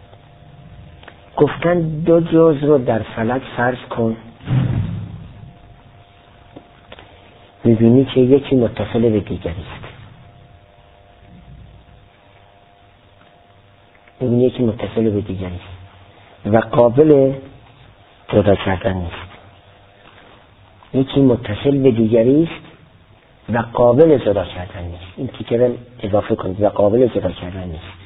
گفتن دو جزء رو در فلک فرض کن، میبینی که یکی متصل به دیگری است. میبینی یکی متصل به دیگری است و قابل جدا کردن نیست. یکی متصل به دیگری است و قابل جدا کردن نیست. این تیکه اضافه کنید، و قابل جدا کردن نیست.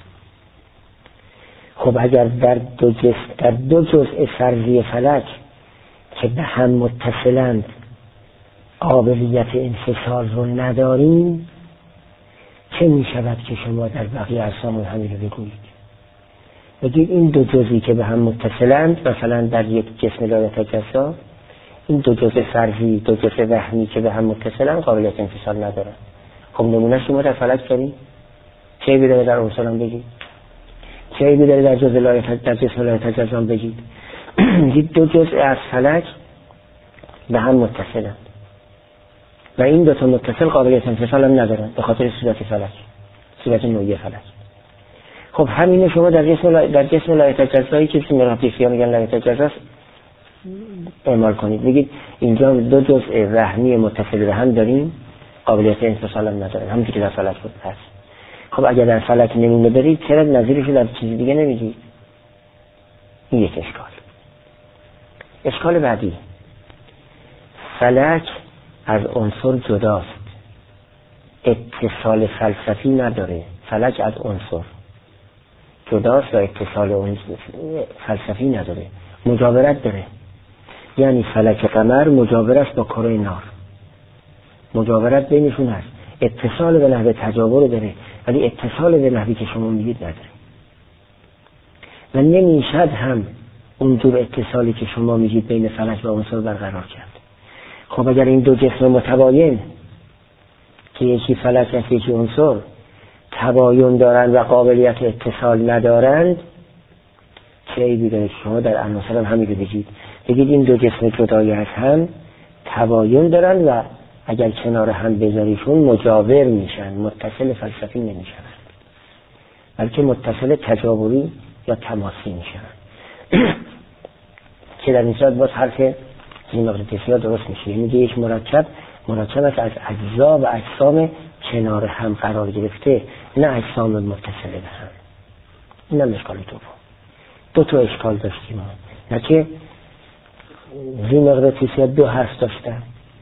خب اگر در دو جزء در دو جزء فرضی فلک که به هم متصلند قابلیت انفصال رو نداریم، چه می شود که شما در بقیه اجسام همین رو بگویید؟ بگید این دو جزئی که به هم متصلند، مثلا در یک جسم لا یتجزا، این دو جزء فرضی، دو جزء وهمی که به هم متصلند قابلیت انفصال ندارن. خب نمونه شما در فلک داریم؟ چه عیبی داره در عنصر هم بگید؟ چه عیبی داره در جزء لا یتجزا در جسم لا یتجزا هم بگید؟ میگید دو جزء از فلک به هم متصلند و این دو تا متصل قابلیت انفصال هم ندارن به خاطر صورت فلک، صورت نوعی فلک. خب همین شما در جسم لا... در جسم لا یتجزایی که مغناطیسی‌ها میگن لا یتجزا اعمال کنید، بگید اینجا دو جزء وهمی متصل به هم داریم، قابلیت انفصال هم ندارن، همونطور که در فلک بود هست. خب اگر در فلک نمونه برید، چرا نظیرش در چیز دیگه نمیگید؟ این یک اشکال. اشکال بعدی، فلک از عنصر جداست، اتصال فلسفی نداره. فلک از عنصر جداست و اتصال فلسفی نداره، مجاورت داره. یعنی فلک قمر مجاور است با کره نار، مجاورت بینشون هست، اتصال به نحو تجاور داره، ولی اتصال به نحوی که شما میگید نداره و نمیشد هم اونجور اتصالی که شما میگید بین فلک و عنصر برقرار کرد. خب اگر این دو جسم متباین که یکی فلک است یکی عنصر تباین دارند و قابلیت اتصال ندارند، چه عیبی داره شما در عناصر هم همین رو بگید؟ بگید این دو جسم جدای از هم تباین دارند و اگر کنار هم بذاریشون مجاور میشن، متصل فلسفی نمیشن، بلکه متصل تجاوری یا تماسی میشن. که در این صورت باز حرف مغناطیسی‌ها درست میشه. میگه یک مرکب مرکب است از اجزا و اجسام کنار هم قرار گرفته، نه اجسام متصل به هم. این هم اشکال دوم. دو تا اشکال داشتیم، نه که زی مغناطیسی‌ها دو حرف داشتن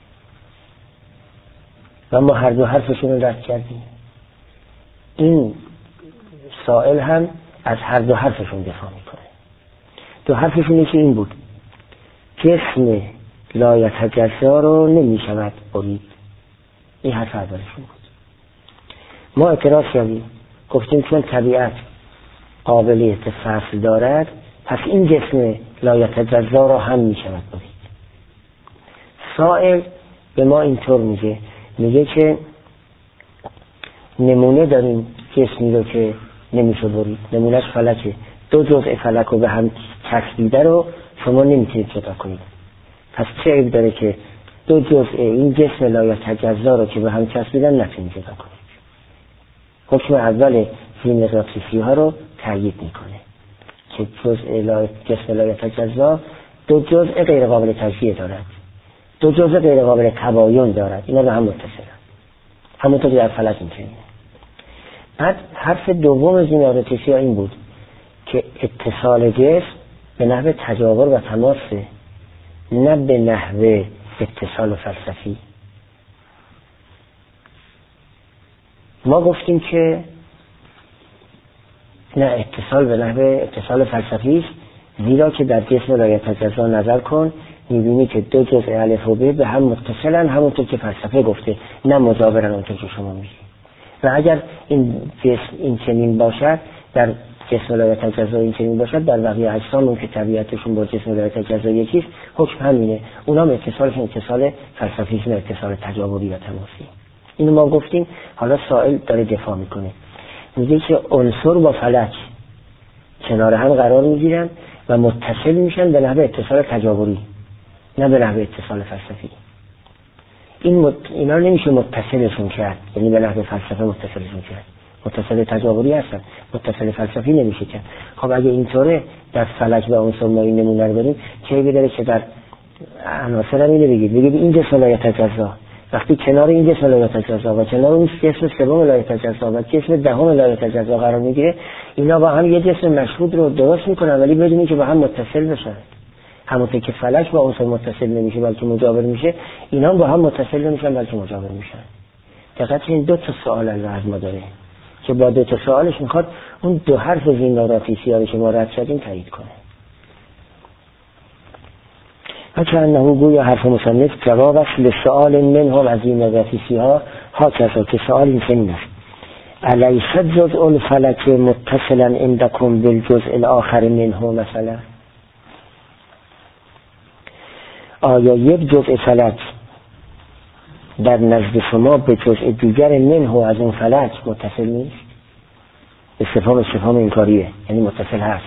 و ما هر دو حرفشون رو رد کردیم. این سائل هم از هر دو حرفشون دفاع میکنه. دو حرفشون یکی این بود، جسم لا یتجزا رو نمیشود برید. این حرف اولشون بود. ما اعتراض کردیم، گفتیم چون طبیعت قابلیت فصل دارد، پس این جسم لا یتجزا رو هم میشود برید. سائل به ما اینطور میگه، میگه که نمونه داریم جسمی رو که نمیشه برید، نمونهش فلکه، دو جزء فلک رو به هم چسبیده رو شما نمیتونید جدا کنید. پس چه عیب داره که دو جزء این جسم لا یتجزا رو که به هم چسبیدن نتونید جدا کنید؟ حکم اول زی مغناطیسی‌ها رو تأیید میکنه. که جزء جسم لا یتجزا دو جزء غیر قابل تجزیه دارد، دو جزء غیر قابل تباین دارد، اینا به هم متصلن، همونطور که در فلک اینطوریه. بعد حرف دوم از این آرتیسیا این بود که اتصال جسم به نحو تجاور و تماسه، نه به نحو اتصال فلسفی. ما گفتیم که نه، اتصال به نحو اتصال فلسفی است، زیرا که در جسم لا یتجزا نظر کن میبینی که دو جزء الف و ب به هم متصلن، همونطور که فلسفه گفته، نه مجاورن اونطور که شما میگی. و اگر این جسم این چنین باشد، در جسم لا یتجزا این چنین باشد، در بقیه اجسام که طبیعتشون با جسم لا یتجزا یکیست، حکم همینه، اونام اتصالشون اتصال فلسفی است، نه اتصال تجاوری و تماسی. اینو ما گفتیم. حالا سائل داره دفاع میکنه، میگه که عنصر با فلک کنار هم قرار میگیرن و متصل میشن به نحو اتصال تجاوری، نه به نحو اتصال فلسفی. این مت... اینا نمیشه متصلشون کرد، یعنی به نحو فلسفه متصلشون کرد، متصل تجاوری هستن، متصل فلسفی نمیشه کرد. خب اگه اینطوره در فلک و عنصر ما این نمونه رو بریم، چه بداره که در عناصر هم اینو بگید، بگید این جسم لا یتجزا وقتی کنار این جسم لا یتجزا و کنار اون جسم سوم لا یتجزا و جسم دهم لا یتجزا قرار میگیره، اینا با هم یه جسم مشهود رو درست میکنن، ولی بدونی که با هم متصل بشن. همونطور که فلک با عنصر متصل نمیشه بلکه مجاور میشه، اینا با هم متصل نمیشن بلکه مجاور میشن. دقیقاً این دو تا سوال از ما داره که با دو تا سوالش میخواد اون دو حرف زیناراتیسیاری که ما رد شدیم تایید کنه. حتی انهو گویا حرف مصنف جواب است به سؤال منهم از این نگاتیسی ها ها کسا که سؤال این چنین است: الیس جزء الفلک متصلا عندکم بالجزء الاخر منه مثلا؟ آیا یک جزء فلک در نزد شما به جزء دیگر منه از اون فلک متصل نیست؟ استفهام استفهام انکاریه، یعنی متصل هست.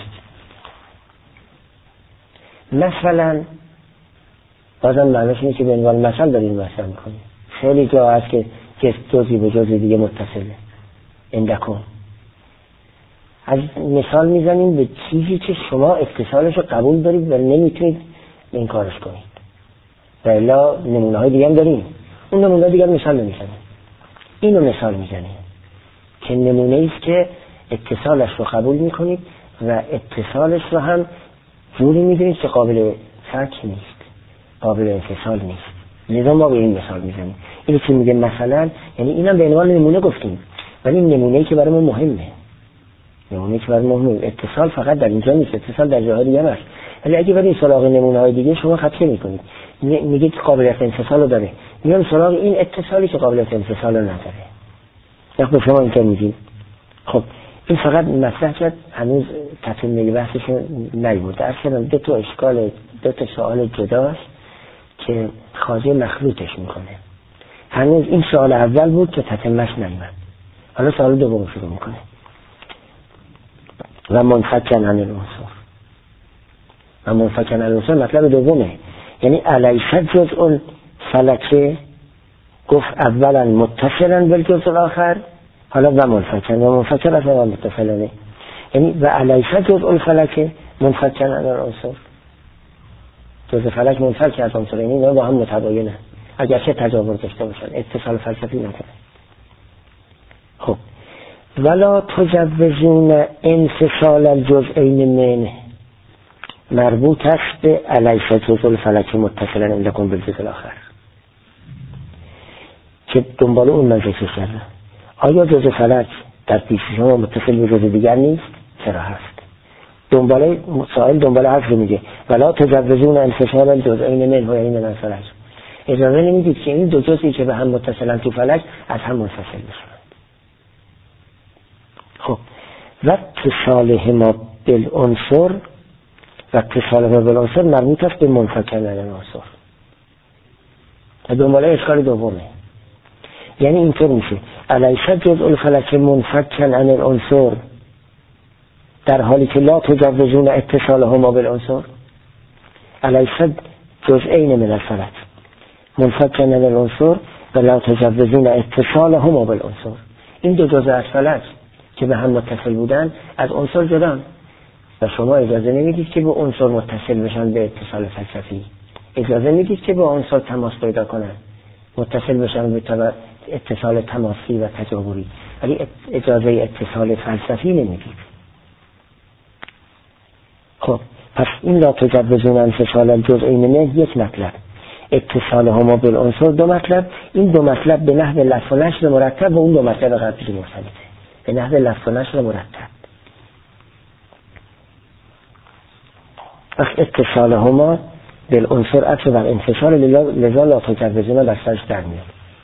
مثلا بازم معنیش اینه که به عنوان مثل داریم مثل میکنیم. خیلی جا هست که جزئی به جزء دیگه متصله. اندکم از مثال میزنیم به چیزی که شما اتصالش رو قبول دارید و نمیتونید انکارش کنید. و الا نمونه های دیگه هم داریم، اون نمونه های دیگه مثال نمیزنیم، اینو مثال میزنیم که نمونه ایست که اتصالش رو قبول میکنید و اتصالش رو هم جوری میدونید که قابل فرق نیست، قابل انفصال نیست. لذا ما به این مثال میزنیم. اینو که میگه مثلا، یعنی اینم به عنوان نمونه گفتیم، ولی نمونه‌ای که برای ما مهمه، نمونه‌ای که برای ما مهمه. اتصال فقط در اینجا نیست، اتصال در جاهای دیگه هست. ولی اگه برید سراغ نمونه‌های دیگه شما خطا میکنید، میگید قابلیت انفصال رو داره، میام سراغ این اتصالی که قابلیت انفصال رو نداره. وقتی شما اینطور میگید، خب این فقط مطرح کرد، هنوز تطمیل بحثشون نیورده. اصلا دو تا اشکال، دو تا سوال جداست که خواجه مخلوطش میکنه. هنوز این سوال اول بود که تتمش نیامد، حالا سوال دوم شروع میکنه. و منفکن عن العنصر، و منفکن عن العنصر مطلب دومه، یعنی الیس جزء الفلک، گفت اولا متصلا بالجزء الاخر، حالا و منفکن و منفکن اصلا متصلانه، یعنی و الیس جزء الفلک منفکن عن العنصر، جزء فلک منفک از عنصر، یعنی اینا با هم متباینه اگرچه تجاور داشته باشن، اتصال فلسفی نکنه. خب ولا تجوزون انفصال الجزئین منه مربوط است به الیس جزء الفلک متصلا عندکم بالجزء الاخر، که دنبال اون من ذکر کردم. آیا جزء فلک در پیش شما متصل به جزء دیگر نیست؟ چرا هست؟ دنباله مسائل دنباله حرف رو میگه ولا تجوزون انفصال الجزئین منه، یعنی من فلک اجازه نمیدید که این دو جزئی که به هم متصلن تو فلک از هم منفصل بشن. خب و اتصالهما بالعنصر، و اتصالهما بالعنصر مربوط است به منفکن عن العنصر. دنباله اشکال دومه، یعنی اینطور میشه الیس جزء الفلک منفکن عن العنصر در حالی که لا تجوزون اتصالهما بالعنصر. الیس جزئین من الفلک منفکن عن العنصر و لا تجوزون اتصالهما بالعنصر. این دو جزء از فلک که به هم متصل بودن از عنصر جدان، و شما اجازه نمیدید که به عنصر متصل بشن به اتصال فلسفی، اجازه میدید که با عنصر تماس پیدا کنن، متصل بشن به اتصال تماسی و تجاوری، ولی اجازه اتصال فلسفی نمیدید. خب پس این لا تجوزون انفصال الجزئین منه یک مطلب، اتصال هما بالعنصر دو مطلب. این دو مطلب به نحو لفظ و نشر مرتب و اون دو مطلب قبلی مرتبطه، به نحو لفظ و نشر مرتب. پس اتصال هما بالعنصر عطف بر انفصال لذا لا تجوزون بسترش در میاد.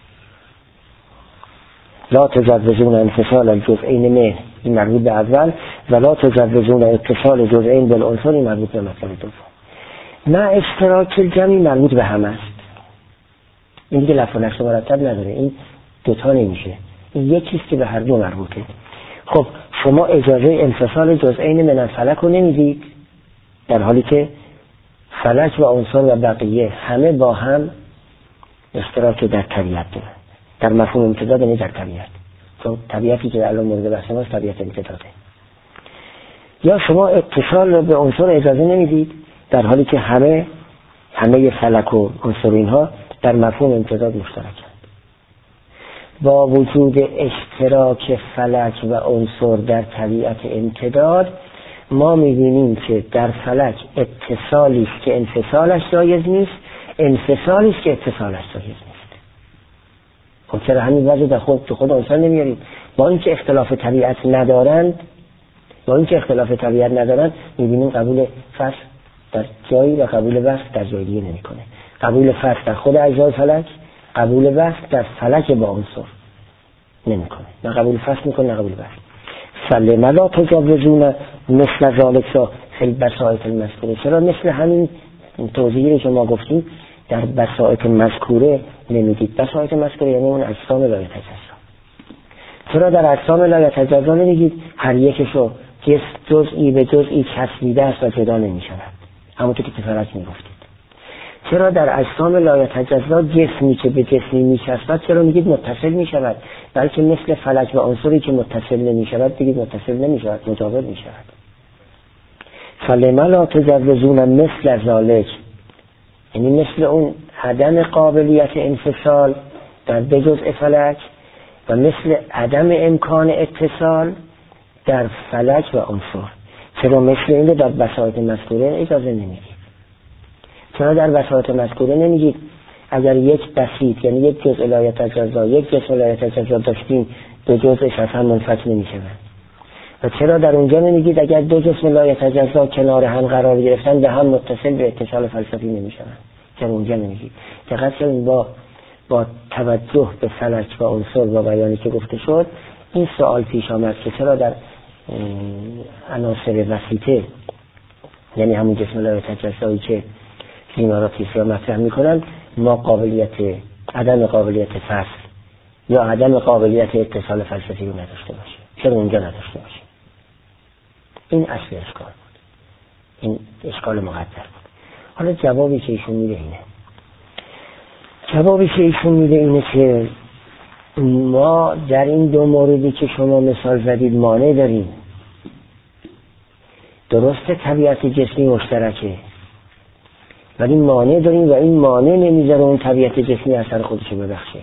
لا تجوزون انفصال الجزئین منه این مربوط به اول و لا تجوزون اتصال جزئین بالعنصر این مربوط به مطلب دوم. نه اشتراک الجمعی مربوط به هم است، این دیگه لفظ و نشر مرتب نداره، این دوتا نمیشه، این یکیست که به هر دو مربوطه. خب شما اجازه انفصال جزئین من الفلک رو نمیدید، در حالی که فلک و عنصر و بقیه همه با هم اشتراک در طبیعت دارن، در مفهوم امتداد، یعنی در طبیعت، چون طبیعتی که الان مورد بحث ماست طبیعت امتداده. یا شما اتصال به عنصر اجازه نمیدید، در حالی که همه همه فلک و عنصر اینها در مفهوم امتداد مشترکند. با وجود اشتراک فلک و عنصر در طبیعت امتداد ما می‌بینیم که در فلک اتصالی است که انفصالش جایز نیست، انفصالی است که اتصالش جایز نیست. خب چرا همین وضع در خود تو خود عنصر نمیاریم؟ با اینکه اختلاف طبیعت ندارند، با اینکه اختلاف طبیعت ندارند می‌بینیم قبول فصل در جایی و قبول وصل در جای دیگه نمی‌کنه. قبول فصل در خود اجزای فلک، قبول وصل در فلک با عنصر نمی‌کنه. نه قبول فصل می‌کنه نه قبول وصل. فلما لا تجوزون مثل ذالک فی البساطه المذکوره، چرا مثل همین توضیحی که ما گفتیم در بساطه مذکوره نمیدید؟ بساطه مذکوره یعنی اون اجسام لا یتجزا. چرا در اجسام لا یتجزا نمیدید؟ هر یکشو جزئی به جزئی چسبیده است و جدا نمی‌شود، همونطور که تفرج میگفتید. چرا در اجسام لا یتجزا جسمی که به جسمی میچسبد چرا میگید متصل میشود، بلکه مثل فلک و عنصری که متصل نمیشود بگید متصل نمیشود، مجاور میشود. فلما لا تجوزون مثل ذالک، یعنی مثل اون عدم قابلیت انفصال در بجزء فلک و مثل عدم امکان اتصال در فلک و عنصر، چرا مثل این رو در بساطه مذکوره اجازه نمیدید؟ چرا در بساطه مذکوره نمیگید اگر یک بسیط یعنی یک جزء لا یتجزا یک جسم لا یتجزا داشتیم دو جزءش از هم منفک نمیشوند؟ و چرا در اونجا نمیگید اگر دو جسم لا یتجزا کنار هم قرار گرفتن به هم متصل به اتصال فلسفی نمیشوند؟ چرا اونجا نمیگید؟ دقت کنید با با توجه به فلک و عنصر و بیانی که گفته شد این سوال پیش آمد که چرا در عناصر وسیطه یعنی همون جسم لا یتجزایی که لیماراتیسیا مطرح میکنن ما قابلیت عدم قابلیت فصل یا عدم قابلیت اتصال فلسفی رو نداشته باشیم؟ چرا اونجا نداشته باشیم؟ این اصل اشکال بود، این اشکال مقدر بود. حالا جوابی که ایشون میده اینه جوابی که ایشون میده اینه که ما در این دو موردی که شما مثال زدید مانع داریم. درسته طبیعت جسمی مشترکه، ولی مانع داریم و این مانع نمیذاره اون طبیعت جسمی اثر خودشو ببخشه.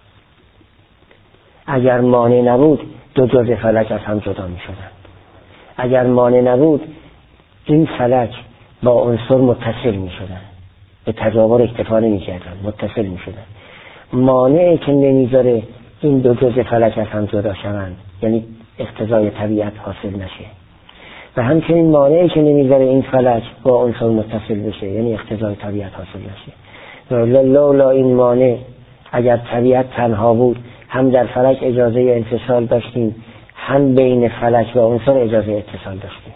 اگر مانع نبود دو جزء فلک از هم جدا میشدن، اگر مانع نبود این فلک با عنصر متصل میشدن، به تجاور اکتفا نمیکردن، متصل میشدن. مانعی که نمیذاره این دو جزء فلک از هم جدا شوند یعنی اقتضای طبیعت حاصل نشه، و همچنین مانعی که نمیذاره این فلک با عنصر متصل بشه یعنی اقتضای طبیعت حاصل نشه. لولا این مانع اگر طبیعت تنها بود هم در فلک اجازه انفصال داشتیم هم بین فلک و عنصر اجازه اتصال داشتیم.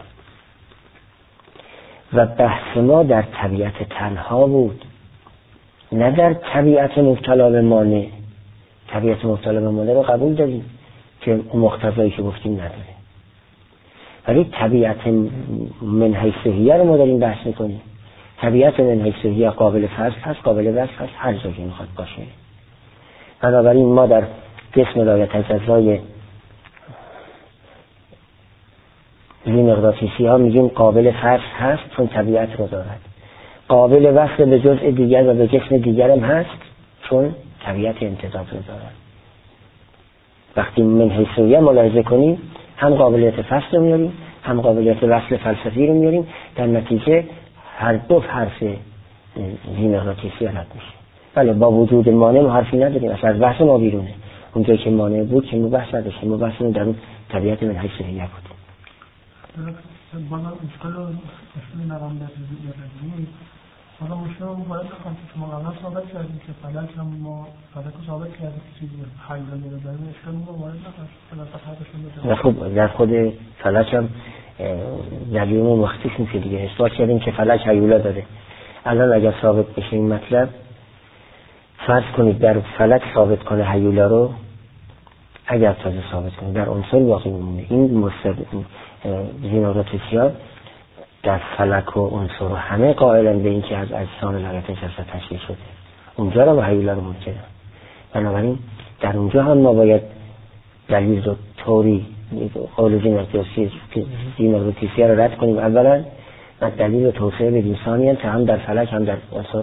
و بحث ما در طبیعت تنها بود نه در طبیعت مبتلا به مانع. طبیعت مبتلا به مانع رو قبول داریم که مقتضایی که گفتیم نداره، ولی طبیعت من حیث صحیح رو ما داریم بحث میکنیم. طبیعت من حیث صحیح قابل فصل هست، قابل وصف هست، هر جا که میخواد باشه. بنابراین ما در جسم لا یتجزای ضیمغناطیسی ها میگیم قابل فصل هست چون طبیعت رو دارد، قابل وصل به جزء دیگر و به جسم دیگر هم هست چون طبیعت امتداد رو دارد. وقتی من حیثیه ملاحظه کنیم هم قابلیت فصل رو میاریم هم قابلیت وصل فلسفی رو میاریم، در نتیجه هر دو حرف ضیمغناطیسی رد میشه. بله با وجود مانع ما حرفی نداریم، اصلا از بحث ما بیرونه. اونجایی که مانع بود که ما بحث نداشتیم، ما بحث در اون طبیعت من حیثیه بود. بالا اشکال اشکال نرم در زیرگیری حالا مشکل رو باید بخوام که شما قبلا ثابت کردیم که فلک هم ما فلک رو ثابت کردیم که چیزی حیولا رو داریم، اشکال رو باید بخوام فلسفه حرفشون بده. خب در خود فلک هم دلیلمون مختص میشه دیگه، اثبات کردیم که فلک حیولا داره. الان اگر ثابت بشه این مطلب، فرض کنید در فلک ثابت کنه حیولا رو، اگر تازه ثابت کنه در عنصر باقی میمونه. این مستد ضیمغناطیسی‌ها در فلک و عنصر و همه قائلن به این که از اجسام لایحه جسد تشکیل شده، اونجا رو حیولا رو منکرن. بنابراین در اونجا هم ما باید دلیل رو طوری قول ضیمغناطیسی رو رد کنیم اولا و دلیل رو توسعه بدیم ثانیاً تا هم در فلک هم در عنصر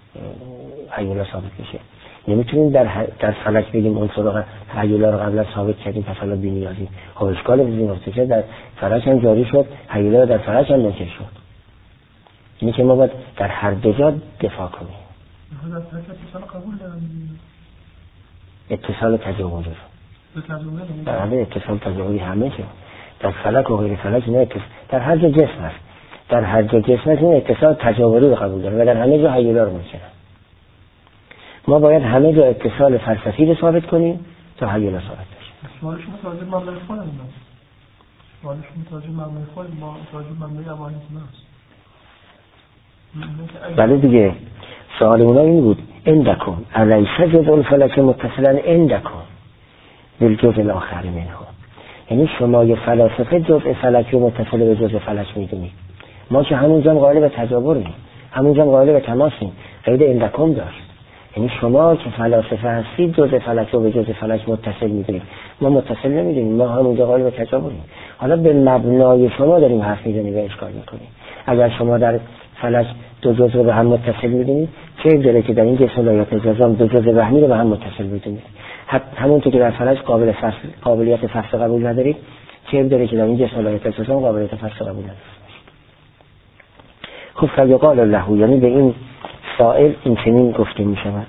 حیولا ثابت میشه. نمیتونیم در در فلک بگیم عنصر حیولا رو قبلا ثابت کردیم پس حالا بی‌نیازی. خب اشکال ضیمغناطیسی در فلک هم جاری شد، حیولا در فلک هم منکر شد. اینه که ما باید در هر دو جا دفاع کنیم. در فلک اتصال قبول داریم، اتصال تجاوری رو در همه اتصال تجاوری همه چه در فلک و غیر فلک نه، در هر جا جسم هست، در هر جا جسم هست این اتصال تجاوری رو قبول داره و در همه جا حیولا رو منکر. ما باید همه جا اتصال فلسفی رو ثابت کنیم تا حیولا ثابت بشه. سوالش متوجه مبنای خودمون است. سوالش متوجه مبنای خود ما متوجه مبنای اوانیسم است. بله دیگه سوال اونا این بود اندکم الیس جزء الفلک متصلا اندکم بالجزء الاخر منه. یعنی شما یه فلاسفه جزء فلک رو متصل به جزء فلک میدونید، ما که همونجا قائل به تجاوریم، همونجا قائل به تماسیم، قید اندکم داشت. یعنی شما که فلاسفه هستید جزء فلک رو به جزء فلک متصل میدونید، ما متصل نمیدونیم، ما همونجا قائل به تجاوریم. حالا به مبنای شما داریم حرف میزنیم و اشکال میکنیم. اگر شما در فلک دو جزء رو به هم متصل میدونید، چه داره که در این جسم لایحه جسم دو جزء وهمی رو به هم متصل میدونید. همونطور که در فلک قابل فصل قابلیت فصل قبول ندارید، چه داره که در این جسم لایحه جسم قابلیت فصل قبول ندارید. خب فیقال له، یعنی به این سائل این چنین گفته می شود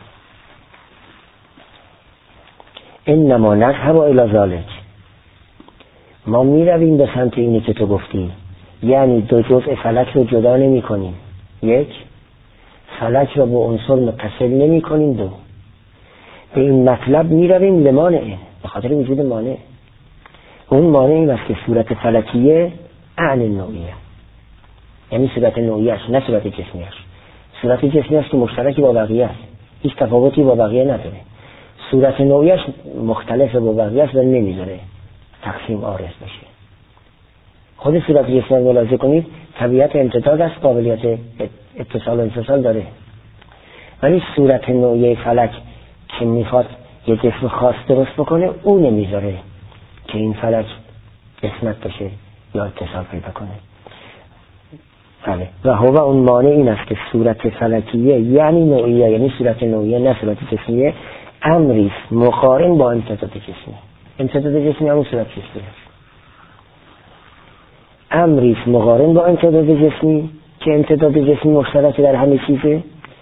انما نذهب الی ذلک، ما می رویم به سمت اینی که تو گفتی، یعنی دو جزء فلک رو جدا نمی کنیم، یک فلک رو به عنصر متصل نمی کنیم، دو به این مطلب می رویم لمانعه، به خاطر وجود مانع. اون مانع این است که صورت فلکیه اعلی نوعیه، یعنی صورت نوعیش نه صورت جسمیش. صورت جسمی است که مشترکی با بقیه است، هیچ تفاوتی با بقیه نداره. صورت نوعیش مختلف با بقیه است و نمیذاره تقسیم عارض بشه. خود صورت جسمی ملاحظه کنید طبیعت امتداد است، قابلیت اتصال و انفصال داره، ولی صورت نوعی فلک که میخواد یه جسم خاص درست بکنه او نمیذاره که این فلک قسمت بشه یا اتصال پیدا کنه. بله و هو اون مانع این است که صورت فلکیه یعنی نوعیه، یعنی صورت نوعیه نه صورت جسمیه، امریست مقارن با امتداد جسمی. امتداد جسمی همون صورت جسمی است. امریست مقارن با امتداد جسمی که امتداد جسمی مشترک در همه چیزه،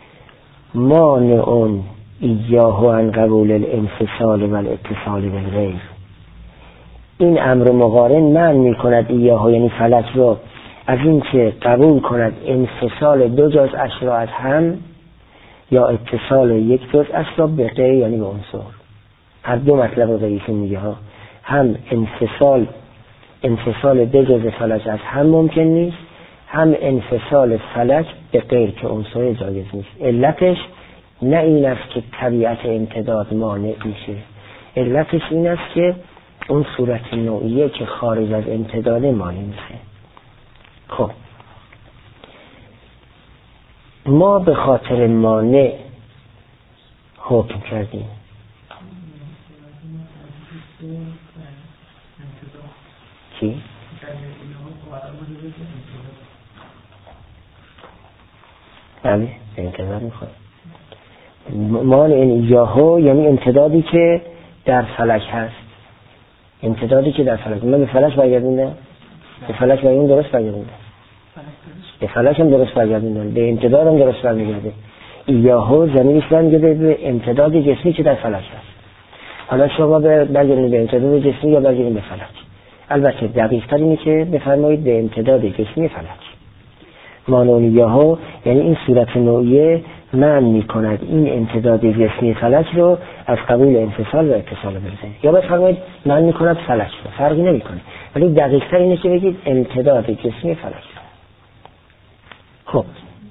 مانع ایاه عن قبول الانفصال و الاتصال بالغیر. این امر مقارن منع می کند ایاه یعنی فلک رو از این که قبول کند انفصال دو جزء را از هم یا اتصال یک جزء را به غیر یعنی به عنصر. هر دو مطلب رو ایشون میگه ها، هم انفصال انفصال دو جزء فلک از هم ممکن نیست، هم انفصال فلک به غیر که عنصر جایز نیست. علتش نه این است که طبیعت امتداد مانع میشه، علتش این است که اون صورت نوعیه که خارج از امتداد مانع میشه. خب ما به خاطر مانع حکم کردیم. چی؟ بله به امتداد میخوره. مانع ایاهو یعنی امتدادی که در فلک هست، امتدادی که در فلک. من به فلک برگردوندم، به فلک برگردوندم درست برگردوندم، به فلک هم درست برگردوندم، به امتداد هم درست برمیگرده. ایاهو زمینش برمیگرده به امتداد جسمی که در فلک هست. حالا شما برگردید به امتداد جسمی یا برگردید به فلک. البته دقیق تر اینه که بفرمایید به امتداد جسمی فلک. مانع ایاهو یعنی این صورت نوعیه منع می‌کند این امتداد جسمی فلک رو از قبول انفصال و اتصال برسه، یا بفرمایید منع می‌کند فلک رو، فرقی نمی‌کنه، ولی دقیق تر اینه که بگید امتداد جسمی فلک رو. خب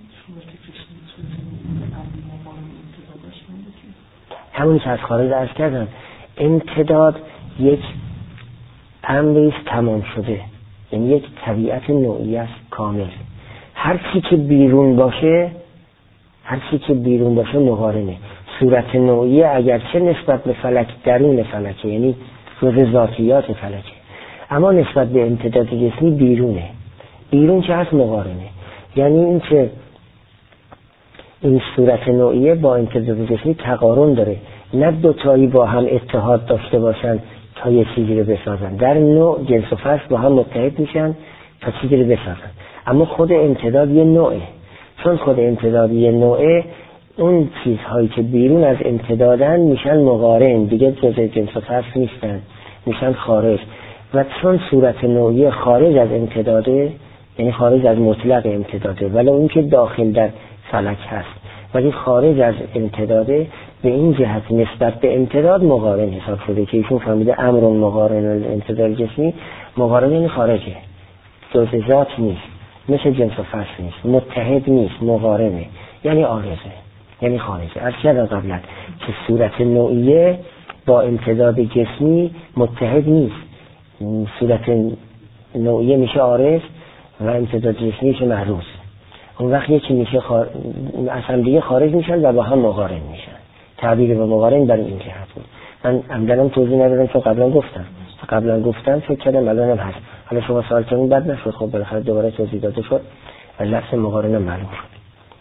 همونی که از خارج عرض کردم، امتداد یک امری است تمام شده، یعنی یک طبیعت نوعی است کامل. هر چی که بیرون باشه، هر چی که بیرون باشه مقارنه. صورت نوعی اگرچه نسبت به فلک درون فلکه، یعنی جزء ذاتیات فلکه، اما نسبت به امتداد جسمی بیرونه. بیرون چه هست؟ مقارنه. یعنی این که این صورت نوعیه با امتداد جسمی تقارن داره، نه دوتایی با هم اتحاد داشته باشن تا یه چیزی رو بسازن. در نوع جنس و فصل با هم متحد میشن تا چیزی رو بسازن، اما خود امتداد یه نوعه. چون خود امتداد یه نوعه، اون چیزهایی که بیرون از امتدادن میشن مقارن، دیگه جزء جنس و فصل نیستن، میشن خارج. و چون صورت نوعی خارج از امتداده، یعنی خارج از مطلق امتداده، ولی اون که داخل در فلک هست ولی خارج از امتداده، به این جهت نسبت به امتداد مقارن حساب شده که ایشون فهمیده امر مقارن امتداد جسمی. مقارن یعنی خارجه، جزء ذات نیست، مثل جنس و فصل نیست، متحد نیست، مقارنه، یعنی عارضه، یعنی خارجه. از چه قبلا که صورت نوعیه با امتداد جسمی متحد نیست، صورت نوعیه میشه عارض و امتداد جسمی میشه معروض. اون وقت یکی میشه خار... اصلا دیگه خارج میشن و با هم مقارن میشن. تعبیر به مقارن برای این جهت بود. من عمدنم توضیح ندادم چون قبلا گفتم قبلا گفتم فکر کردم الانم هست. حالا شما سوال کردین بد نشد، خب بالاخره دوباره توضیح داده شد و لفظ مقارنه معلوم شد.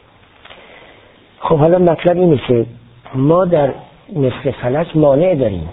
خب حالا مطلب اینه که ما در مثل فلک مانع داریم،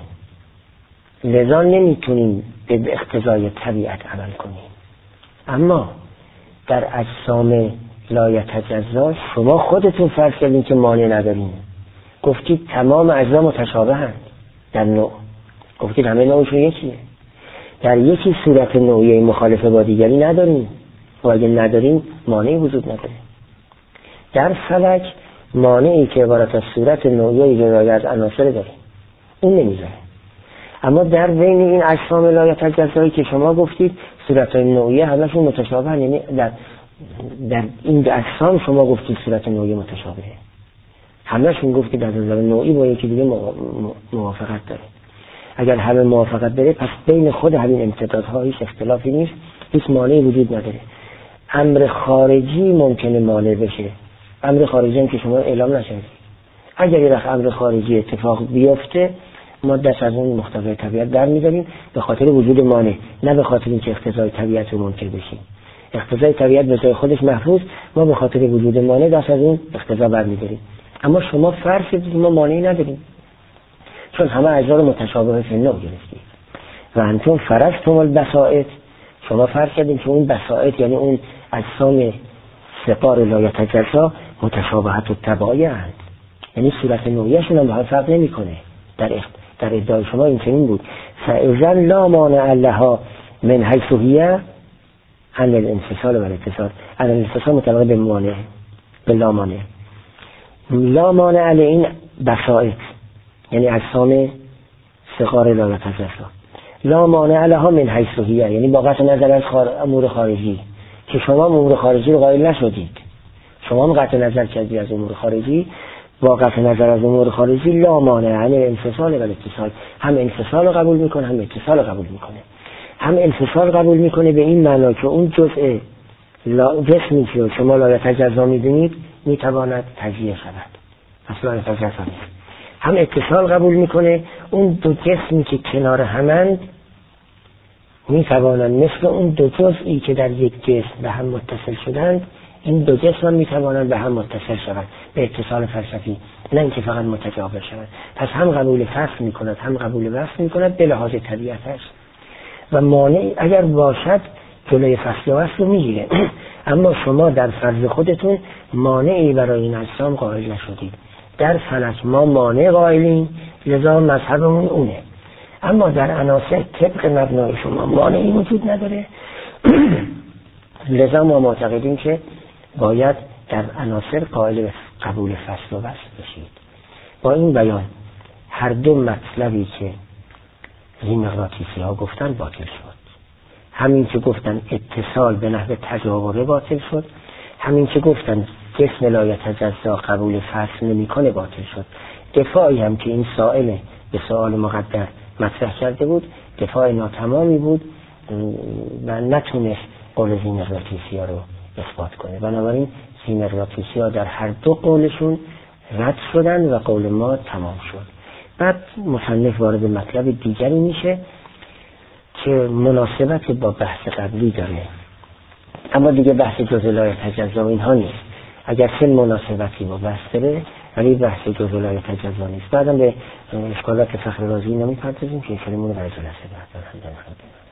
لذا نمیتونیم به اقتضای طبیعت عمل کنیم. اما در اجسام لایتجزا شما خودتون فرض کردین که مانع ندارین، گفتید تمام اجزا متشابهند در نوع، گفتید همه نوعشون یکیه. در یکی صورت نوعی مخالف با دیگری ندارین و اگه ندارین مانعی وجود نداره. در فلک مانعی که عبارت از صورت نوعی جدای از عناصر داریم، این نمیذاره. اما در بین این اجسام لایتجزایی که شما گفتید صورت نوعی همشون متشابهن، یعنی در در این اجسام شما گفتید صورت نوعی متشابهه، همشون گفتید از نظر نوعی با یکی دیگه موافقت داره. اگر همه موافقت داره پس بین خود همین امتدادها هیچ اختلافی نیست، هیچ مانعی وجود نداره. امر خارجی ممکنه مانع بشه، امر خارجی هم که شما اعلام نشدید. اگر یه وقت امر خارجی اتفاق بیفته ما دست از اون مقتضای طبیعت در می‌داریم به خاطر وجود مانع، نه به خاطر اینکه اقتضای طبیعت رو منکر بشیم. اقتضای طبیعت به جای خودش محفوظ، ما به خاطر وجود مانع دست از اون اقتضا برمی‌داریم. اما شما فرض کردید ما مانعی نداریم، چون همه اجزا رو متشابه فی النوع گرفتید. و انتم فرضتم البسائط، شما فرض کردید که اون بسائط یعنی اون اجسام سپار لایتجزا متشابهت الطبایع اند، یعنی صورت نوعیشون هم با هم فرق نمی‌کنه. در اخت... در ادعای شما این چنین بود فاذا لا مانع لها من حیث هی عن الانفصال و الاتصال. عن الانفصال مطابق به مانع، به لا مانع. لا مانع این بسائط یعنی اجسام صغار لایتجزا، لا مانع لها من حیث هی، یعنی با قطع نظر از خار... امور خارجی که شما امور خارجی رو قائل نشدید، شما هم قطع نظر کردید از امور خارجی، با قطع نظر از امور خارجی لا مانع عن الانفصال و الاتصال، هم انفصال رو قبول میکنه هم اتصال رو قبول میکنه. هم انفصال قبول میکنه به این معنا که اون جزء جسمی که شما لایتجزا میدونید میتواند تجزیه شود، اصلا لایتجزا نیست. هم اتصال قبول میکنه اون دو جسمی که کنار همند میتوانند مثل اون دو جزئی که در یک جسم به هم متصل شدند این دو جسم هم میتوانند به هم متصل شوند به اتصال فلسفی، نه اینکه فقط متجاور شوند. پس هم قبول فصل میکند هم قبول وصل میکند به لحاظ طبیعتش، و مانع اگر باشد جلوی فصل و وصل رو میگیره. اما شما در فرض خودتون مانعی برای این اجسام قائل نشدید. در فلک ما مانع قائلیم، لذا مذهبمون اونه. اما در عناصر طبق مبنای شما مانعی وجود نداره، لذا ما معتقدیم که باید در عناصر قائل قبول فصل و وصل بشید. با این بیان هر دو مطلبی که مغناطیسی ها گفتن باطل شد. همین که گفتن اتصال به نحو تجاوره باطل شد، همین که گفتن جسم لا یتجزا قبول فصل نمیکنه باطل شد. دفاعی هم که این سائل به سوال مقدر مطرح کرده بود دفاع ناتمامی بود و نتونست قول مغناطیسی ها رو اثبات کنه. بنابراین مغناطیسی ها در هر دو قولشون رد شدن و قول ما تمام شد. بعد مصنف وارد مطلب دیگری میشه که مناسبت با بحث قبلی داره، اما دیگه بحث جزء لا یتجزا اینها نیست. اگر چه مناسبتی با بحث داره ولی بحث جزء لا یتجزا نیست. بعدم به اشکالات فخر رازی نمیپردازیم که این کلمون رو برای جلسه بعد دارم.